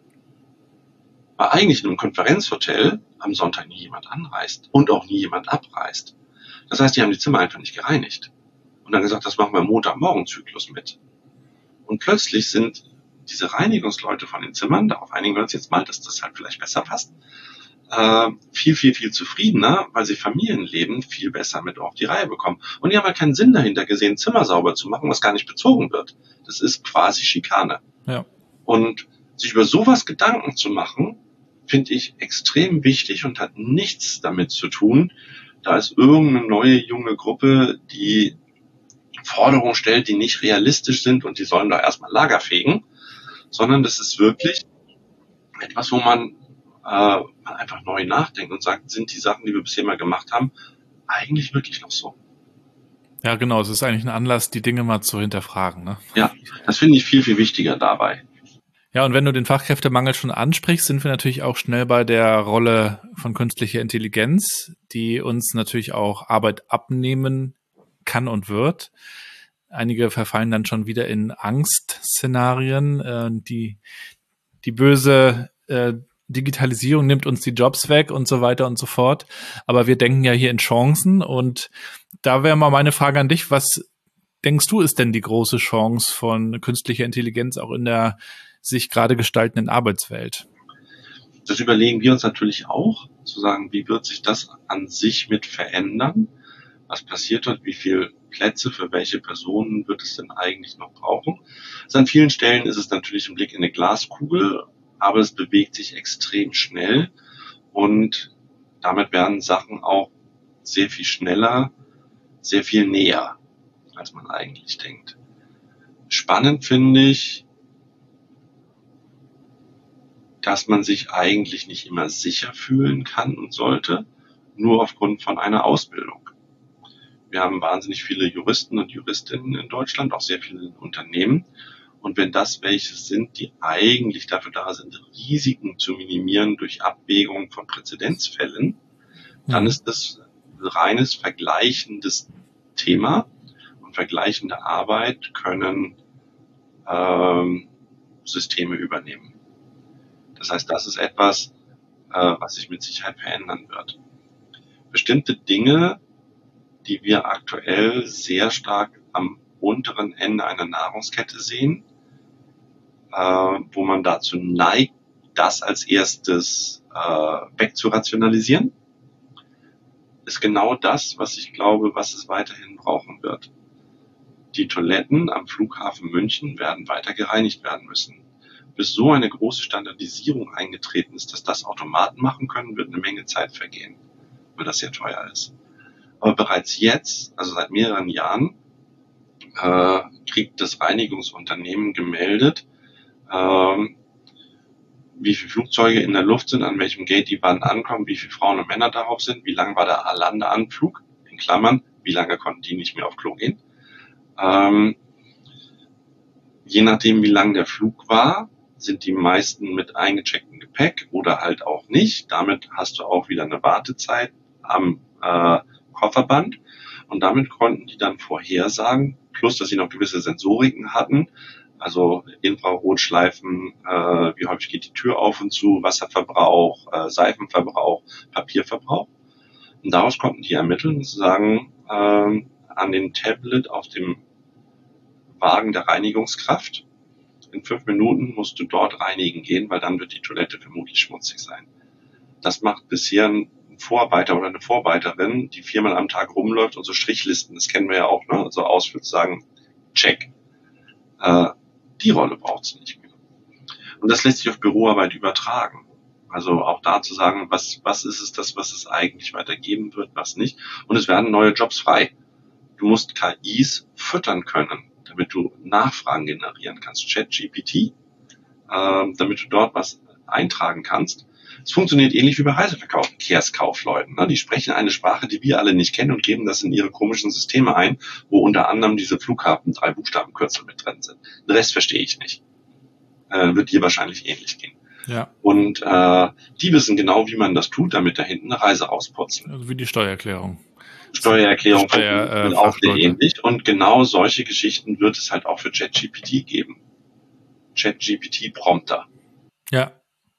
Weil eigentlich in einem Konferenzhotel am Sonntag nie jemand anreist und auch nie jemand abreist. Das heißt, die haben die Zimmer einfach nicht gereinigt. Und dann gesagt, das machen wir im Montagmorgen-Zyklus mit. Und plötzlich sind diese Reinigungsleute von den Zimmern, darauf einigen wir uns jetzt mal, dass das halt vielleicht besser passt, äh, viel, viel, viel zufriedener, weil sie Familienleben viel besser mit auf die Reihe bekommen. Und die haben halt keinen Sinn dahinter gesehen, Zimmer sauber zu machen, was gar nicht bezogen wird. Das ist quasi Schikane. Ja. Und sich über sowas Gedanken zu machen, finde ich extrem wichtig und hat nichts damit zu tun, da ist irgendeine neue junge Gruppe, die Forderungen stellt, die nicht realistisch sind und die sollen da erstmal Lager fegen, sondern das ist wirklich etwas, wo man, äh, man einfach neu nachdenkt und sagt, sind die Sachen, die wir bisher mal gemacht haben, eigentlich wirklich noch so? Ja, genau. Es ist eigentlich ein Anlass, die Dinge mal zu hinterfragen. Ne? Ja, das finde ich viel, viel wichtiger dabei. Ja, und wenn du den Fachkräftemangel schon ansprichst, sind wir natürlich auch schnell bei der Rolle von künstlicher Intelligenz, die uns natürlich auch Arbeit abnehmen kann und wird. Einige verfallen dann schon wieder in Angstszenarien. Äh, die, die böse äh, Digitalisierung nimmt uns die Jobs weg und so weiter und so fort. Aber wir denken ja hier in Chancen. Und da wäre mal meine Frage an dich. Was denkst du, ist denn die große Chance von künstlicher Intelligenz auch in der sich gerade gestaltenden Arbeitswelt? Das überlegen wir uns natürlich auch, zu sagen, wie wird sich das an sich mit verändern? Was passiert dort? Wie viele Plätze für welche Personen wird es denn eigentlich noch brauchen? Also an vielen Stellen ist es natürlich ein Blick in eine Glaskugel, aber es bewegt sich extrem schnell und damit werden Sachen auch sehr viel schneller, sehr viel näher, als man eigentlich denkt. Spannend finde ich, dass man sich eigentlich nicht immer sicher fühlen kann und sollte, nur aufgrund von einer Ausbildung. Wir haben wahnsinnig viele Juristen und Juristinnen in Deutschland, auch sehr viele Unternehmen. Und wenn das welche sind, die eigentlich dafür da sind, Risiken zu minimieren durch Abwägung von Präzedenzfällen, dann ist das reines vergleichendes Thema. Und vergleichende Arbeit können ähm, Systeme übernehmen. Das heißt, das ist etwas, äh, was sich mit Sicherheit verändern wird. Bestimmte Dinge, die wir aktuell sehr stark am unteren Ende einer Nahrungskette sehen, äh, wo man dazu neigt, das als erstes äh, wegzurationalisieren, ist genau das, was ich glaube, was es weiterhin brauchen wird. Die Toiletten am Flughafen München werden weiter gereinigt werden müssen. Bis so eine große Standardisierung eingetreten ist, dass das Automaten machen können, wird eine Menge Zeit vergehen, weil das sehr teuer ist. Aber bereits jetzt, also seit mehreren Jahren, äh, kriegt das Reinigungsunternehmen gemeldet, ähm, wie viele Flugzeuge in der Luft sind, an welchem Gate die wann ankommen, wie viele Frauen und Männer darauf sind, wie lang war der Landeanflug, in Klammern, wie lange konnten die nicht mehr auf Klo gehen. Ähm, je nachdem, wie lang der Flug war, sind die meisten mit eingechecktem Gepäck oder halt auch nicht. Damit hast du auch wieder eine Wartezeit am äh, Kofferband und damit konnten die dann vorhersagen, plus dass sie noch gewisse Sensoriken hatten, also Infrarotschleifen, äh, wie häufig geht die Tür auf und zu, Wasserverbrauch, äh, Seifenverbrauch, Papierverbrauch. Und daraus konnten die ermitteln und sagen, äh, an dem Tablet auf dem Wagen der Reinigungskraft, in fünf Minuten musst du dort reinigen gehen, weil dann wird die Toilette vermutlich schmutzig sein. Das macht bisher ein Vorarbeiter oder eine Vorarbeiterin, die viermal am Tag rumläuft und so Strichlisten, das kennen wir ja auch, ne, also ausfüllt, sagen, check. Äh, die Rolle braucht es nicht mehr. Und das lässt sich auf Büroarbeit übertragen. Also auch da zu sagen, was, was ist es das, was es eigentlich weitergeben wird, was nicht. Und es werden neue Jobs frei. Du musst K Is füttern können, damit du Nachfragen generieren kannst. ChatGPT, äh, damit du dort was eintragen kannst. Es funktioniert ähnlich wie bei Reiseverkehrskaufleuten. Ne? Die sprechen eine Sprache, die wir alle nicht kennen und geben das in ihre komischen Systeme ein, wo unter anderem diese Flughafen drei Buchstabenkürzel mit drin sind. Den Rest verstehe ich nicht. Äh, wird dir wahrscheinlich ähnlich gehen. Ja. Und äh, die wissen genau, wie man das tut, damit da hinten eine Reise rausputzen. Also wie die Steuererklärung. Steuererklärung Steuer, äh, auch sehr ähnlich. Und genau solche Geschichten wird es halt auch für ChatGPT geben. ChatGPT-Prompter. Ja.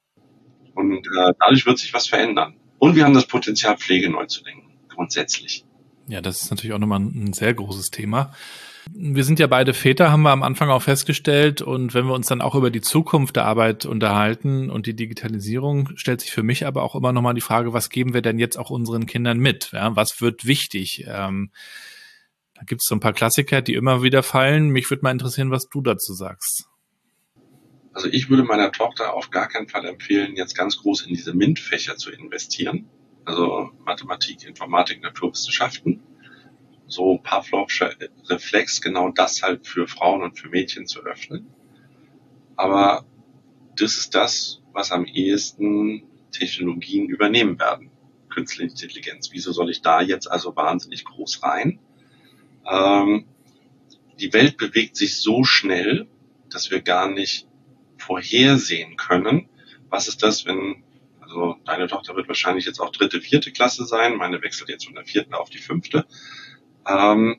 Und äh, dadurch wird sich was verändern. Und wir haben das Potenzial, Pflege neu zu denken, grundsätzlich. Ja, das ist natürlich auch nochmal ein sehr großes Thema. Wir sind ja beide Väter, haben wir am Anfang auch festgestellt. Und wenn wir uns dann auch über die Zukunft der Arbeit unterhalten und die Digitalisierung, stellt sich für mich aber auch immer nochmal die Frage, was geben wir denn jetzt auch unseren Kindern mit? Ja, was wird wichtig? Ähm, da gibt es so ein paar Klassiker, die immer wieder fallen. Mich würde mal interessieren, was du dazu sagst. Also ich würde meiner Tochter auf gar keinen Fall empfehlen, jetzt ganz groß in diese MINT-Fächer zu investieren. Also Mathematik, Informatik, Naturwissenschaften. So Pavlovscher Reflex, genau das halt für Frauen und für Mädchen zu öffnen. Aber das ist das, was am ehesten Technologien übernehmen werden. Künstliche Intelligenz. Wieso soll ich da jetzt also wahnsinnig groß rein? Ähm, die Welt bewegt sich so schnell, dass wir gar nicht vorhersehen können. Was ist das, wenn, also deine Tochter wird wahrscheinlich jetzt auch dritte, vierte Klasse sein, meine wechselt jetzt von der vierten auf die fünfte. Ähm,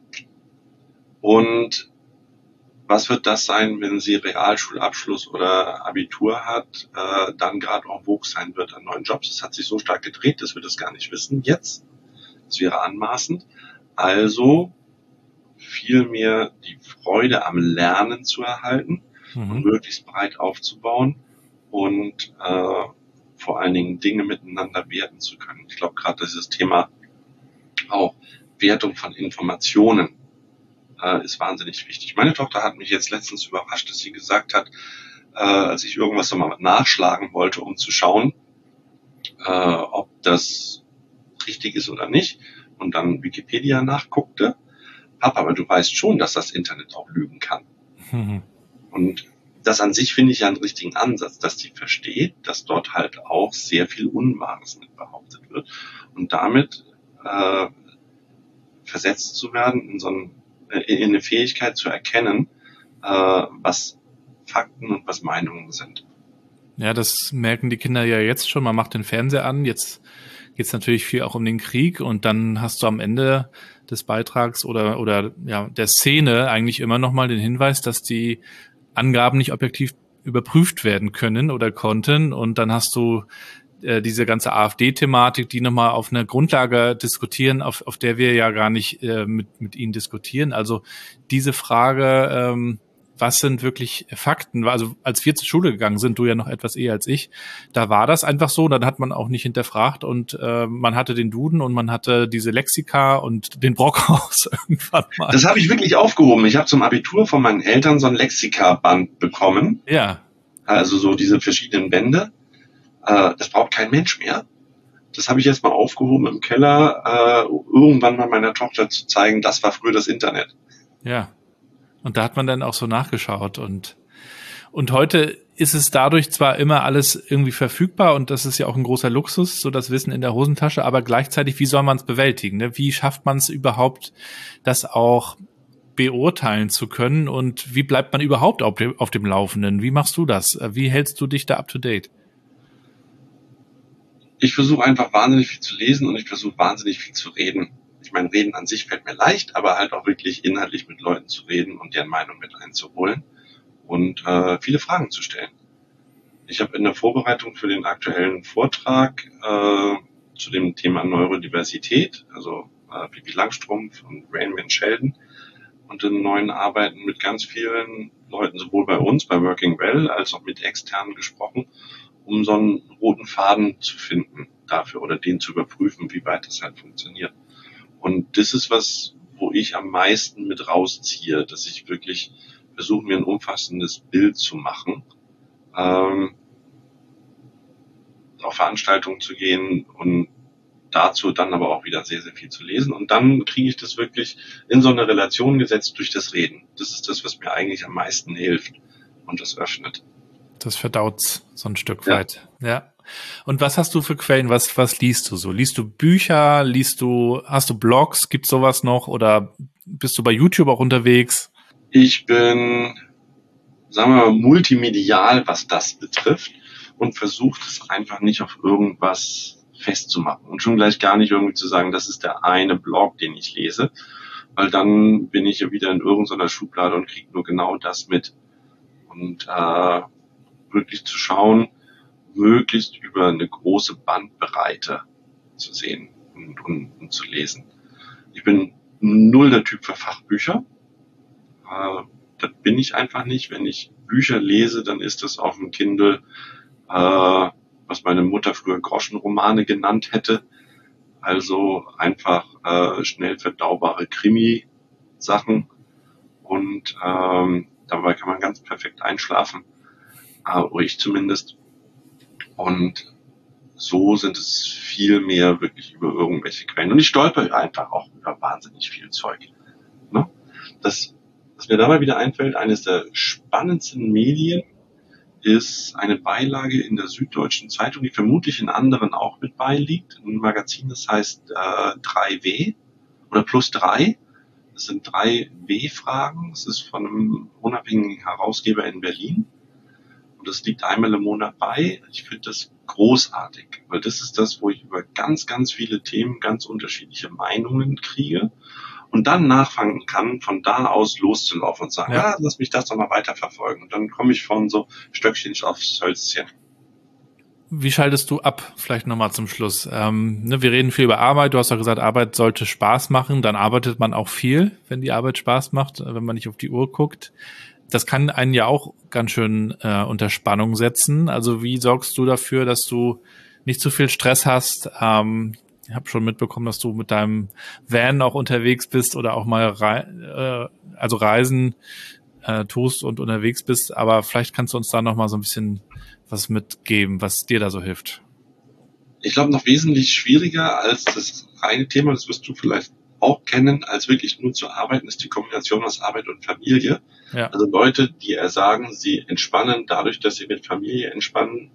und was wird das sein, wenn sie Realschulabschluss oder Abitur hat, äh, dann gerade en vogue sein wird an neuen Jobs? Das hat sich so stark gedreht, dass wir das gar nicht wissen jetzt. Das wäre anmaßend. Also vielmehr die Freude am Lernen zu erhalten, mhm. und möglichst breit aufzubauen und äh, vor allen Dingen Dinge miteinander werten zu können. Ich glaube gerade dieses Thema auch Wertung von Informationen äh, ist wahnsinnig wichtig. Meine Tochter hat mich jetzt letztens überrascht, dass sie gesagt hat, äh, als ich irgendwas nochmal nachschlagen wollte, um zu schauen, äh, ob das richtig ist oder nicht, und dann Wikipedia nachguckte, Papa, aber du weißt schon, dass das Internet auch lügen kann. Mhm. Und das an sich finde ich ja einen richtigen Ansatz, dass die versteht, dass dort halt auch sehr viel Unwahres mit behauptet wird. Und damit äh, versetzt zu werden in so ein, in eine Fähigkeit zu erkennen, äh, was Fakten und was Meinungen sind. Ja, das merken die Kinder ja jetzt schon. Man macht den Fernseher an. Jetzt geht es natürlich viel auch um den Krieg. Und dann hast du am Ende des Beitrags oder oder ja der Szene eigentlich immer noch mal den Hinweis, dass die Angaben nicht objektiv überprüft werden können oder konnten. Und dann hast du äh, diese ganze AfD-Thematik, die nochmal auf einer Grundlage diskutieren, auf, auf der wir ja gar nicht äh, mit, mit ihnen diskutieren. Also diese Frage, ähm, was sind wirklich Fakten? Also als wir zur Schule gegangen sind, du ja noch etwas eher als ich, da war das einfach so, dann hat man auch nicht hinterfragt und äh, man hatte den Duden und man hatte diese Lexika und den Brockhaus irgendwann mal. Das habe ich wirklich aufgehoben. Ich habe zum Abitur von meinen Eltern so ein Lexika-Band bekommen. Ja. Also so diese verschiedenen Bände. Äh, das braucht kein Mensch mehr. Das habe ich jetzt mal aufgehoben im Keller, äh, irgendwann mal meiner Tochter zu zeigen, das war früher das Internet. Ja. Und da hat man dann auch so nachgeschaut und und heute ist es dadurch zwar immer alles irgendwie verfügbar und das ist ja auch ein großer Luxus, so das Wissen in der Hosentasche, aber gleichzeitig, wie soll man es bewältigen? Ne? Wie schafft man es überhaupt, das auch beurteilen zu können und wie bleibt man überhaupt auf dem, auf dem Laufenden? Wie machst du das? Wie hältst du dich da up to date? Ich versuche einfach wahnsinnig viel zu lesen und ich versuche wahnsinnig viel zu reden. Ich meine, reden an sich fällt mir leicht, aber halt auch wirklich inhaltlich mit Leuten zu reden und deren Meinung mit einzuholen und äh, viele Fragen zu stellen. Ich habe in der Vorbereitung für den aktuellen Vortrag äh, zu dem Thema Neurodiversität, also äh, Pippi Langstrumpf und Rainman Sheldon und in neuen Arbeiten mit ganz vielen Leuten, sowohl bei uns, bei Working Well, als auch mit externen gesprochen, um so einen roten Faden zu finden dafür oder den zu überprüfen, wie weit das halt funktioniert. Und das ist was, wo ich am meisten mit rausziehe, dass ich wirklich versuche, mir ein umfassendes Bild zu machen, ähm, auf Veranstaltungen zu gehen und dazu dann aber auch wieder sehr, sehr viel zu lesen. Und dann kriege ich das wirklich in so eine Relation gesetzt durch das Reden. Das ist das, was mir eigentlich am meisten hilft und das öffnet. Das verdaut so ein Stück Ja. weit. Ja. Und was hast du für Quellen? Was, was liest du so? Liest du Bücher? Liest du, hast du Blogs? Gibt's sowas noch? Oder bist du bei YouTube auch unterwegs? Ich bin, sagen wir mal, multimedial, was das betrifft und versuche es einfach nicht auf irgendwas festzumachen und schon gleich gar nicht irgendwie zu sagen, das ist der eine Blog, den ich lese, weil dann bin ich ja wieder in irgendeiner Schublade und kriege nur genau das mit. Und äh, wirklich zu schauen, möglichst über eine große Bandbreite zu sehen und, und, und zu lesen. Ich bin null der Typ für Fachbücher. Äh, das bin ich einfach nicht. Wenn ich Bücher lese, dann ist das auf dem Kindle, äh, was meine Mutter früher Groschenromane genannt hätte. Also einfach äh, schnell verdaubare Krimi-Sachen. Und ähm, dabei kann man ganz perfekt einschlafen. Äh, oder ich zumindest. Und so sind es viel mehr wirklich über irgendwelche Quellen. Und ich stolper einfach auch über wahnsinnig viel Zeug. Ne? Das, was mir dabei wieder einfällt, eines der spannendsten Medien ist eine Beilage in der Süddeutschen Zeitung, die vermutlich in anderen auch mit beiliegt. Ein Magazin, das heißt äh, drei W oder plus drei. Das sind drei W-Fragen. Das ist von einem unabhängigen Herausgeber in Berlin. Und das liegt einmal im Monat bei. Ich finde das großartig, weil das ist das, wo ich über ganz, ganz viele Themen ganz unterschiedliche Meinungen kriege und dann nachfangen kann, von da aus loszulaufen und sagen, ja, ah, lass mich das doch mal weiterverfolgen. Und dann komme ich von so Stöckchen aufs Hölzchen. Wie schaltest du ab? Vielleicht nochmal zum Schluss. Ähm, ne, wir reden viel über Arbeit. Du hast ja gesagt, Arbeit sollte Spaß machen. Dann arbeitet man auch viel, wenn die Arbeit Spaß macht, wenn man nicht auf die Uhr guckt. Das kann einen ja auch ganz schön äh, unter Spannung setzen. Also wie sorgst du dafür, dass du nicht zu viel Stress hast? Ähm, ich habe schon mitbekommen, dass du mit deinem Van auch unterwegs bist oder auch mal rei- äh, also Reisen äh, tust und unterwegs bist. Aber vielleicht kannst du uns da noch mal so ein bisschen was mitgeben, was dir da so hilft. Ich glaube, noch wesentlich schwieriger als das reine Thema, das wirst du vielleicht auch kennen, als wirklich nur zu arbeiten, ist die Kombination aus Arbeit und Familie. Ja. Also Leute, die sagen, sie entspannen dadurch, dass sie mit Familie entspannen,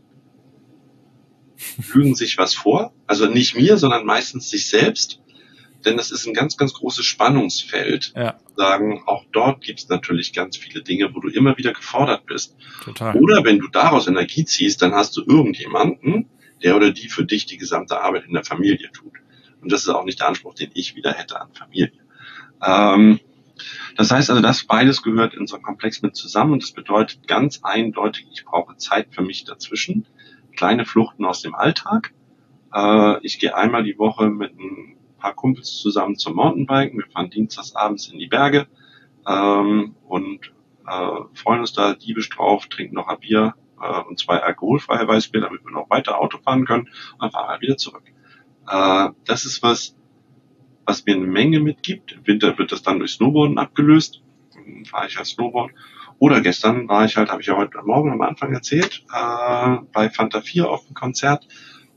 lügen sich was vor. Also nicht mir, sondern meistens sich selbst. Denn das ist ein ganz, ganz großes Spannungsfeld. Ja. Sagen, auch dort gibt es natürlich ganz viele Dinge, wo du immer wieder gefordert bist. Total. Oder wenn du daraus Energie ziehst, dann hast du irgendjemanden, der oder die für dich die gesamte Arbeit in der Familie tut. Und das ist auch nicht der Anspruch, den ich wieder hätte an Familie. Ähm, das heißt also, das beides gehört in so einem Komplex mit zusammen und das bedeutet ganz eindeutig, ich brauche Zeit für mich dazwischen. Kleine Fluchten aus dem Alltag. Äh, ich gehe einmal die Woche mit ein paar Kumpels zusammen zum Mountainbiken. Wir fahren dienstags abends in die Berge ähm, und äh, freuen uns da diebisch drauf, trinken noch ein Bier äh, und zwei alkoholfreie Weißbier, damit wir noch weiter Auto fahren können und fahren halt wieder zurück. Äh, das ist was, was mir eine Menge mitgibt. Im Winter wird das dann durch Snowboarden abgelöst. Dann fahre ich halt Snowboard. Oder gestern war ich halt, habe ich ja heute Morgen am Anfang erzählt, äh, bei Fanta vier auf dem Konzert.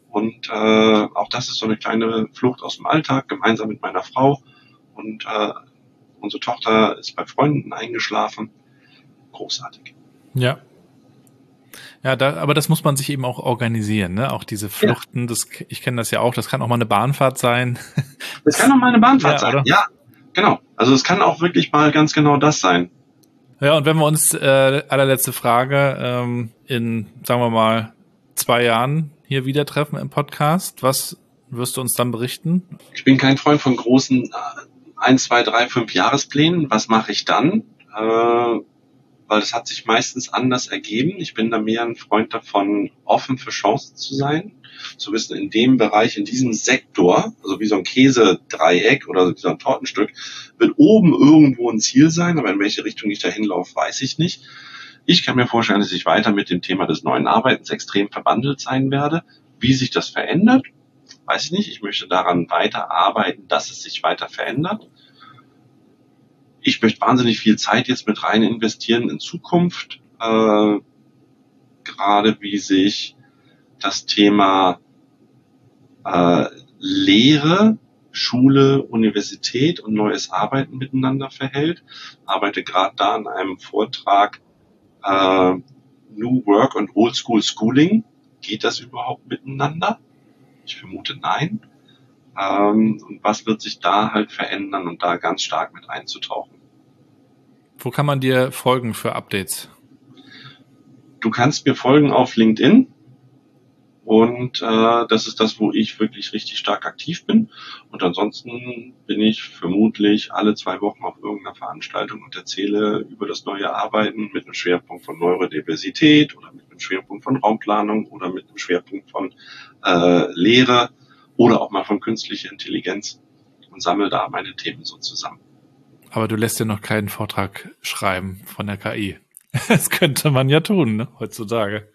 Und äh, auch das ist so eine kleine Flucht aus dem Alltag, gemeinsam mit meiner Frau. Und äh, unsere Tochter ist bei Freunden eingeschlafen. Großartig. Ja. Ja, da, aber das muss man sich eben auch organisieren, ne? Auch diese Fluchten, ja. das, ich kenne das ja auch, das kann auch mal eine Bahnfahrt sein. Das kann auch mal eine Bahnfahrt ja, sein, oder? Ja, genau. Also es kann auch wirklich mal ganz genau das sein. Ja, und wenn wir uns, äh, allerletzte Frage, ähm, in, sagen wir mal, zwei Jahren hier wieder treffen im Podcast, was wirst du uns dann berichten? Ich bin kein Freund von großen äh, ein, zwei, drei, fünf Jahresplänen. Was mache ich dann? Äh, weil das hat sich meistens anders ergeben. Ich bin da mehr ein Freund davon, offen für Chancen zu sein. Zu wissen, in dem Bereich, in diesem Sektor, also wie so ein Käsedreieck oder wie so ein Tortenstück, wird oben irgendwo ein Ziel sein, aber in welche Richtung ich da hinlaufe, weiß ich nicht. Ich kann mir vorstellen, dass ich weiter mit dem Thema des neuen Arbeitens extrem verbandelt sein werde. Wie sich das verändert, weiß ich nicht. Ich möchte daran weiter arbeiten, dass es sich weiter verändert. Ich möchte wahnsinnig viel Zeit jetzt mit rein investieren in Zukunft, äh, gerade wie sich das Thema äh, Lehre, Schule, Universität und neues Arbeiten miteinander verhält. Arbeite gerade da an einem Vortrag äh, New Work und Old School Schooling. Geht das überhaupt miteinander? Ich vermute nein. Ähm, und was wird sich da halt verändern und da ganz stark mit einzutauchen? Wo kann man dir folgen für Updates? Du kannst mir folgen auf LinkedIn und äh, das ist das, wo ich wirklich richtig stark aktiv bin. Und ansonsten bin ich vermutlich alle zwei Wochen auf irgendeiner Veranstaltung und erzähle über das neue Arbeiten mit einem Schwerpunkt von Neurodiversität oder mit einem Schwerpunkt von Raumplanung oder mit einem Schwerpunkt von äh, Lehre oder auch mal von künstlicher Intelligenz und sammle da meine Themen so zusammen. Aber du lässt ja noch keinen Vortrag schreiben von der K I. Das könnte man ja tun, ne, heutzutage.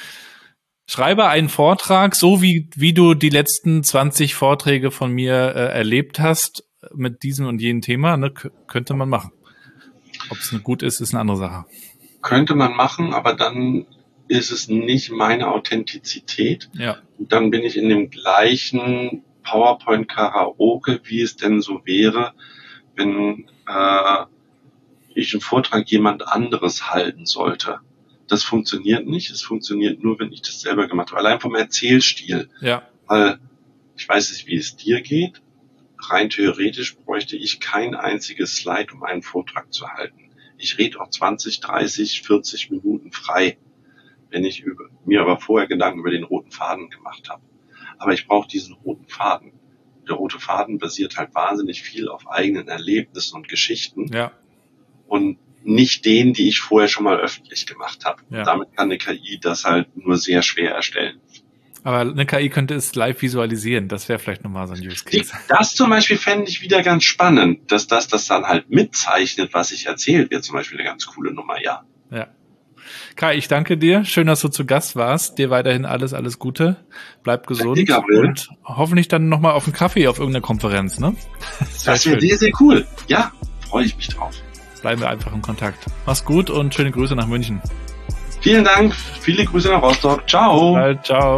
Schreibe einen Vortrag, so wie wie du die letzten zwanzig Vorträge von mir äh, erlebt hast, mit diesem und jenem Thema, ne, k- könnte man machen. Ob es gut ist, ist eine andere Sache. Könnte man machen, aber dann ist es nicht meine Authentizität. Ja. Und dann bin ich in dem gleichen PowerPoint-Karaoke, wie es denn so wäre, wenn äh, ich einen Vortrag jemand anderes halten sollte. Das funktioniert nicht. Es funktioniert nur, wenn ich das selber gemacht habe. Allein vom Erzählstil. Ja. Weil ich weiß nicht, wie es dir geht. Rein theoretisch bräuchte ich kein einziges Slide, um einen Vortrag zu halten. Ich rede auch zwanzig, dreißig, vierzig Minuten frei, wenn ich über, mir aber vorher Gedanken über den roten Faden gemacht habe. Aber ich brauche diesen roten Faden. Der rote Faden basiert halt wahnsinnig viel auf eigenen Erlebnissen und Geschichten. Ja. Und nicht denen, die ich vorher schon mal öffentlich gemacht habe. Ja. Damit kann eine K I das halt nur sehr schwer erstellen. Aber eine K I könnte es live visualisieren. Das wäre vielleicht nochmal so ein Use Die, Case. das zum Beispiel fände ich wieder ganz spannend, dass das das dann halt mitzeichnet, was ich erzählt, wäre zum Beispiel eine ganz coole Nummer, ja. Ja. Kai, ich danke dir. Schön, dass du zu Gast warst. Dir weiterhin alles, alles Gute. Bleib gesund. Danke, Gabriel. Und hoffentlich dann nochmal auf einen Kaffee auf irgendeiner Konferenz, ne? Das wäre wär sehr, sehr cool. Ja, freue ich mich drauf. Bleiben wir einfach in Kontakt. Mach's gut und schöne Grüße nach München. Vielen Dank. Viele Grüße nach Rostock. Ciao. Bis bald. Ciao.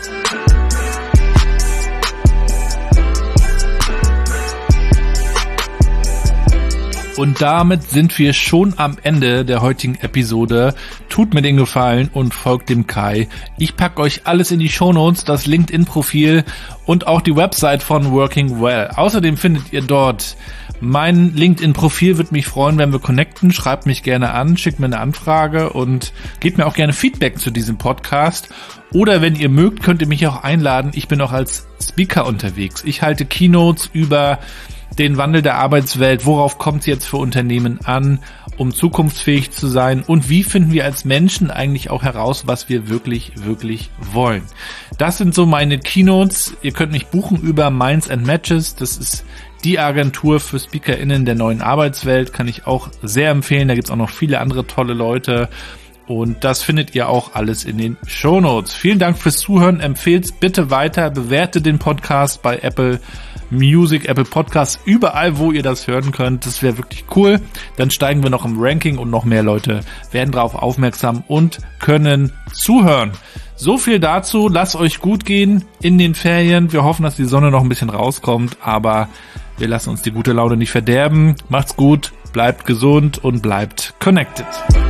Und damit sind wir schon am Ende der heutigen Episode. Tut mir den Gefallen und folgt dem Kai. Ich packe euch alles in die Shownotes, das LinkedIn-Profil und auch die Website von Working Well. Außerdem findet ihr dort mein LinkedIn-Profil. Würde mich freuen, wenn wir connecten. Schreibt mich gerne an, schickt mir eine Anfrage und gebt mir auch gerne Feedback zu diesem Podcast. Oder wenn ihr mögt, könnt ihr mich auch einladen. Ich bin auch als Speaker unterwegs. Ich halte Keynotes über den Wandel der Arbeitswelt, worauf kommt es jetzt für Unternehmen an, um zukunftsfähig zu sein und wie finden wir als Menschen eigentlich auch heraus, was wir wirklich, wirklich wollen. Das sind so meine Keynotes. Ihr könnt mich buchen über Minds and Matches. Das ist die Agentur für SpeakerInnen der neuen Arbeitswelt. Kann ich auch sehr empfehlen. Da gibt es auch noch viele andere tolle Leute. Und das findet ihr auch alles in den Shownotes. Vielen Dank fürs Zuhören. Empfehlt bitte weiter. Bewertet den Podcast bei Apple Music, Apple Podcasts, überall, wo ihr das hören könnt. Das wäre wirklich cool. Dann steigen wir noch im Ranking und noch mehr Leute werden darauf aufmerksam und können zuhören. So viel dazu. Lasst euch gut gehen in den Ferien. Wir hoffen, dass die Sonne noch ein bisschen rauskommt, aber wir lassen uns die gute Laune nicht verderben. Macht's gut, bleibt gesund und bleibt connected.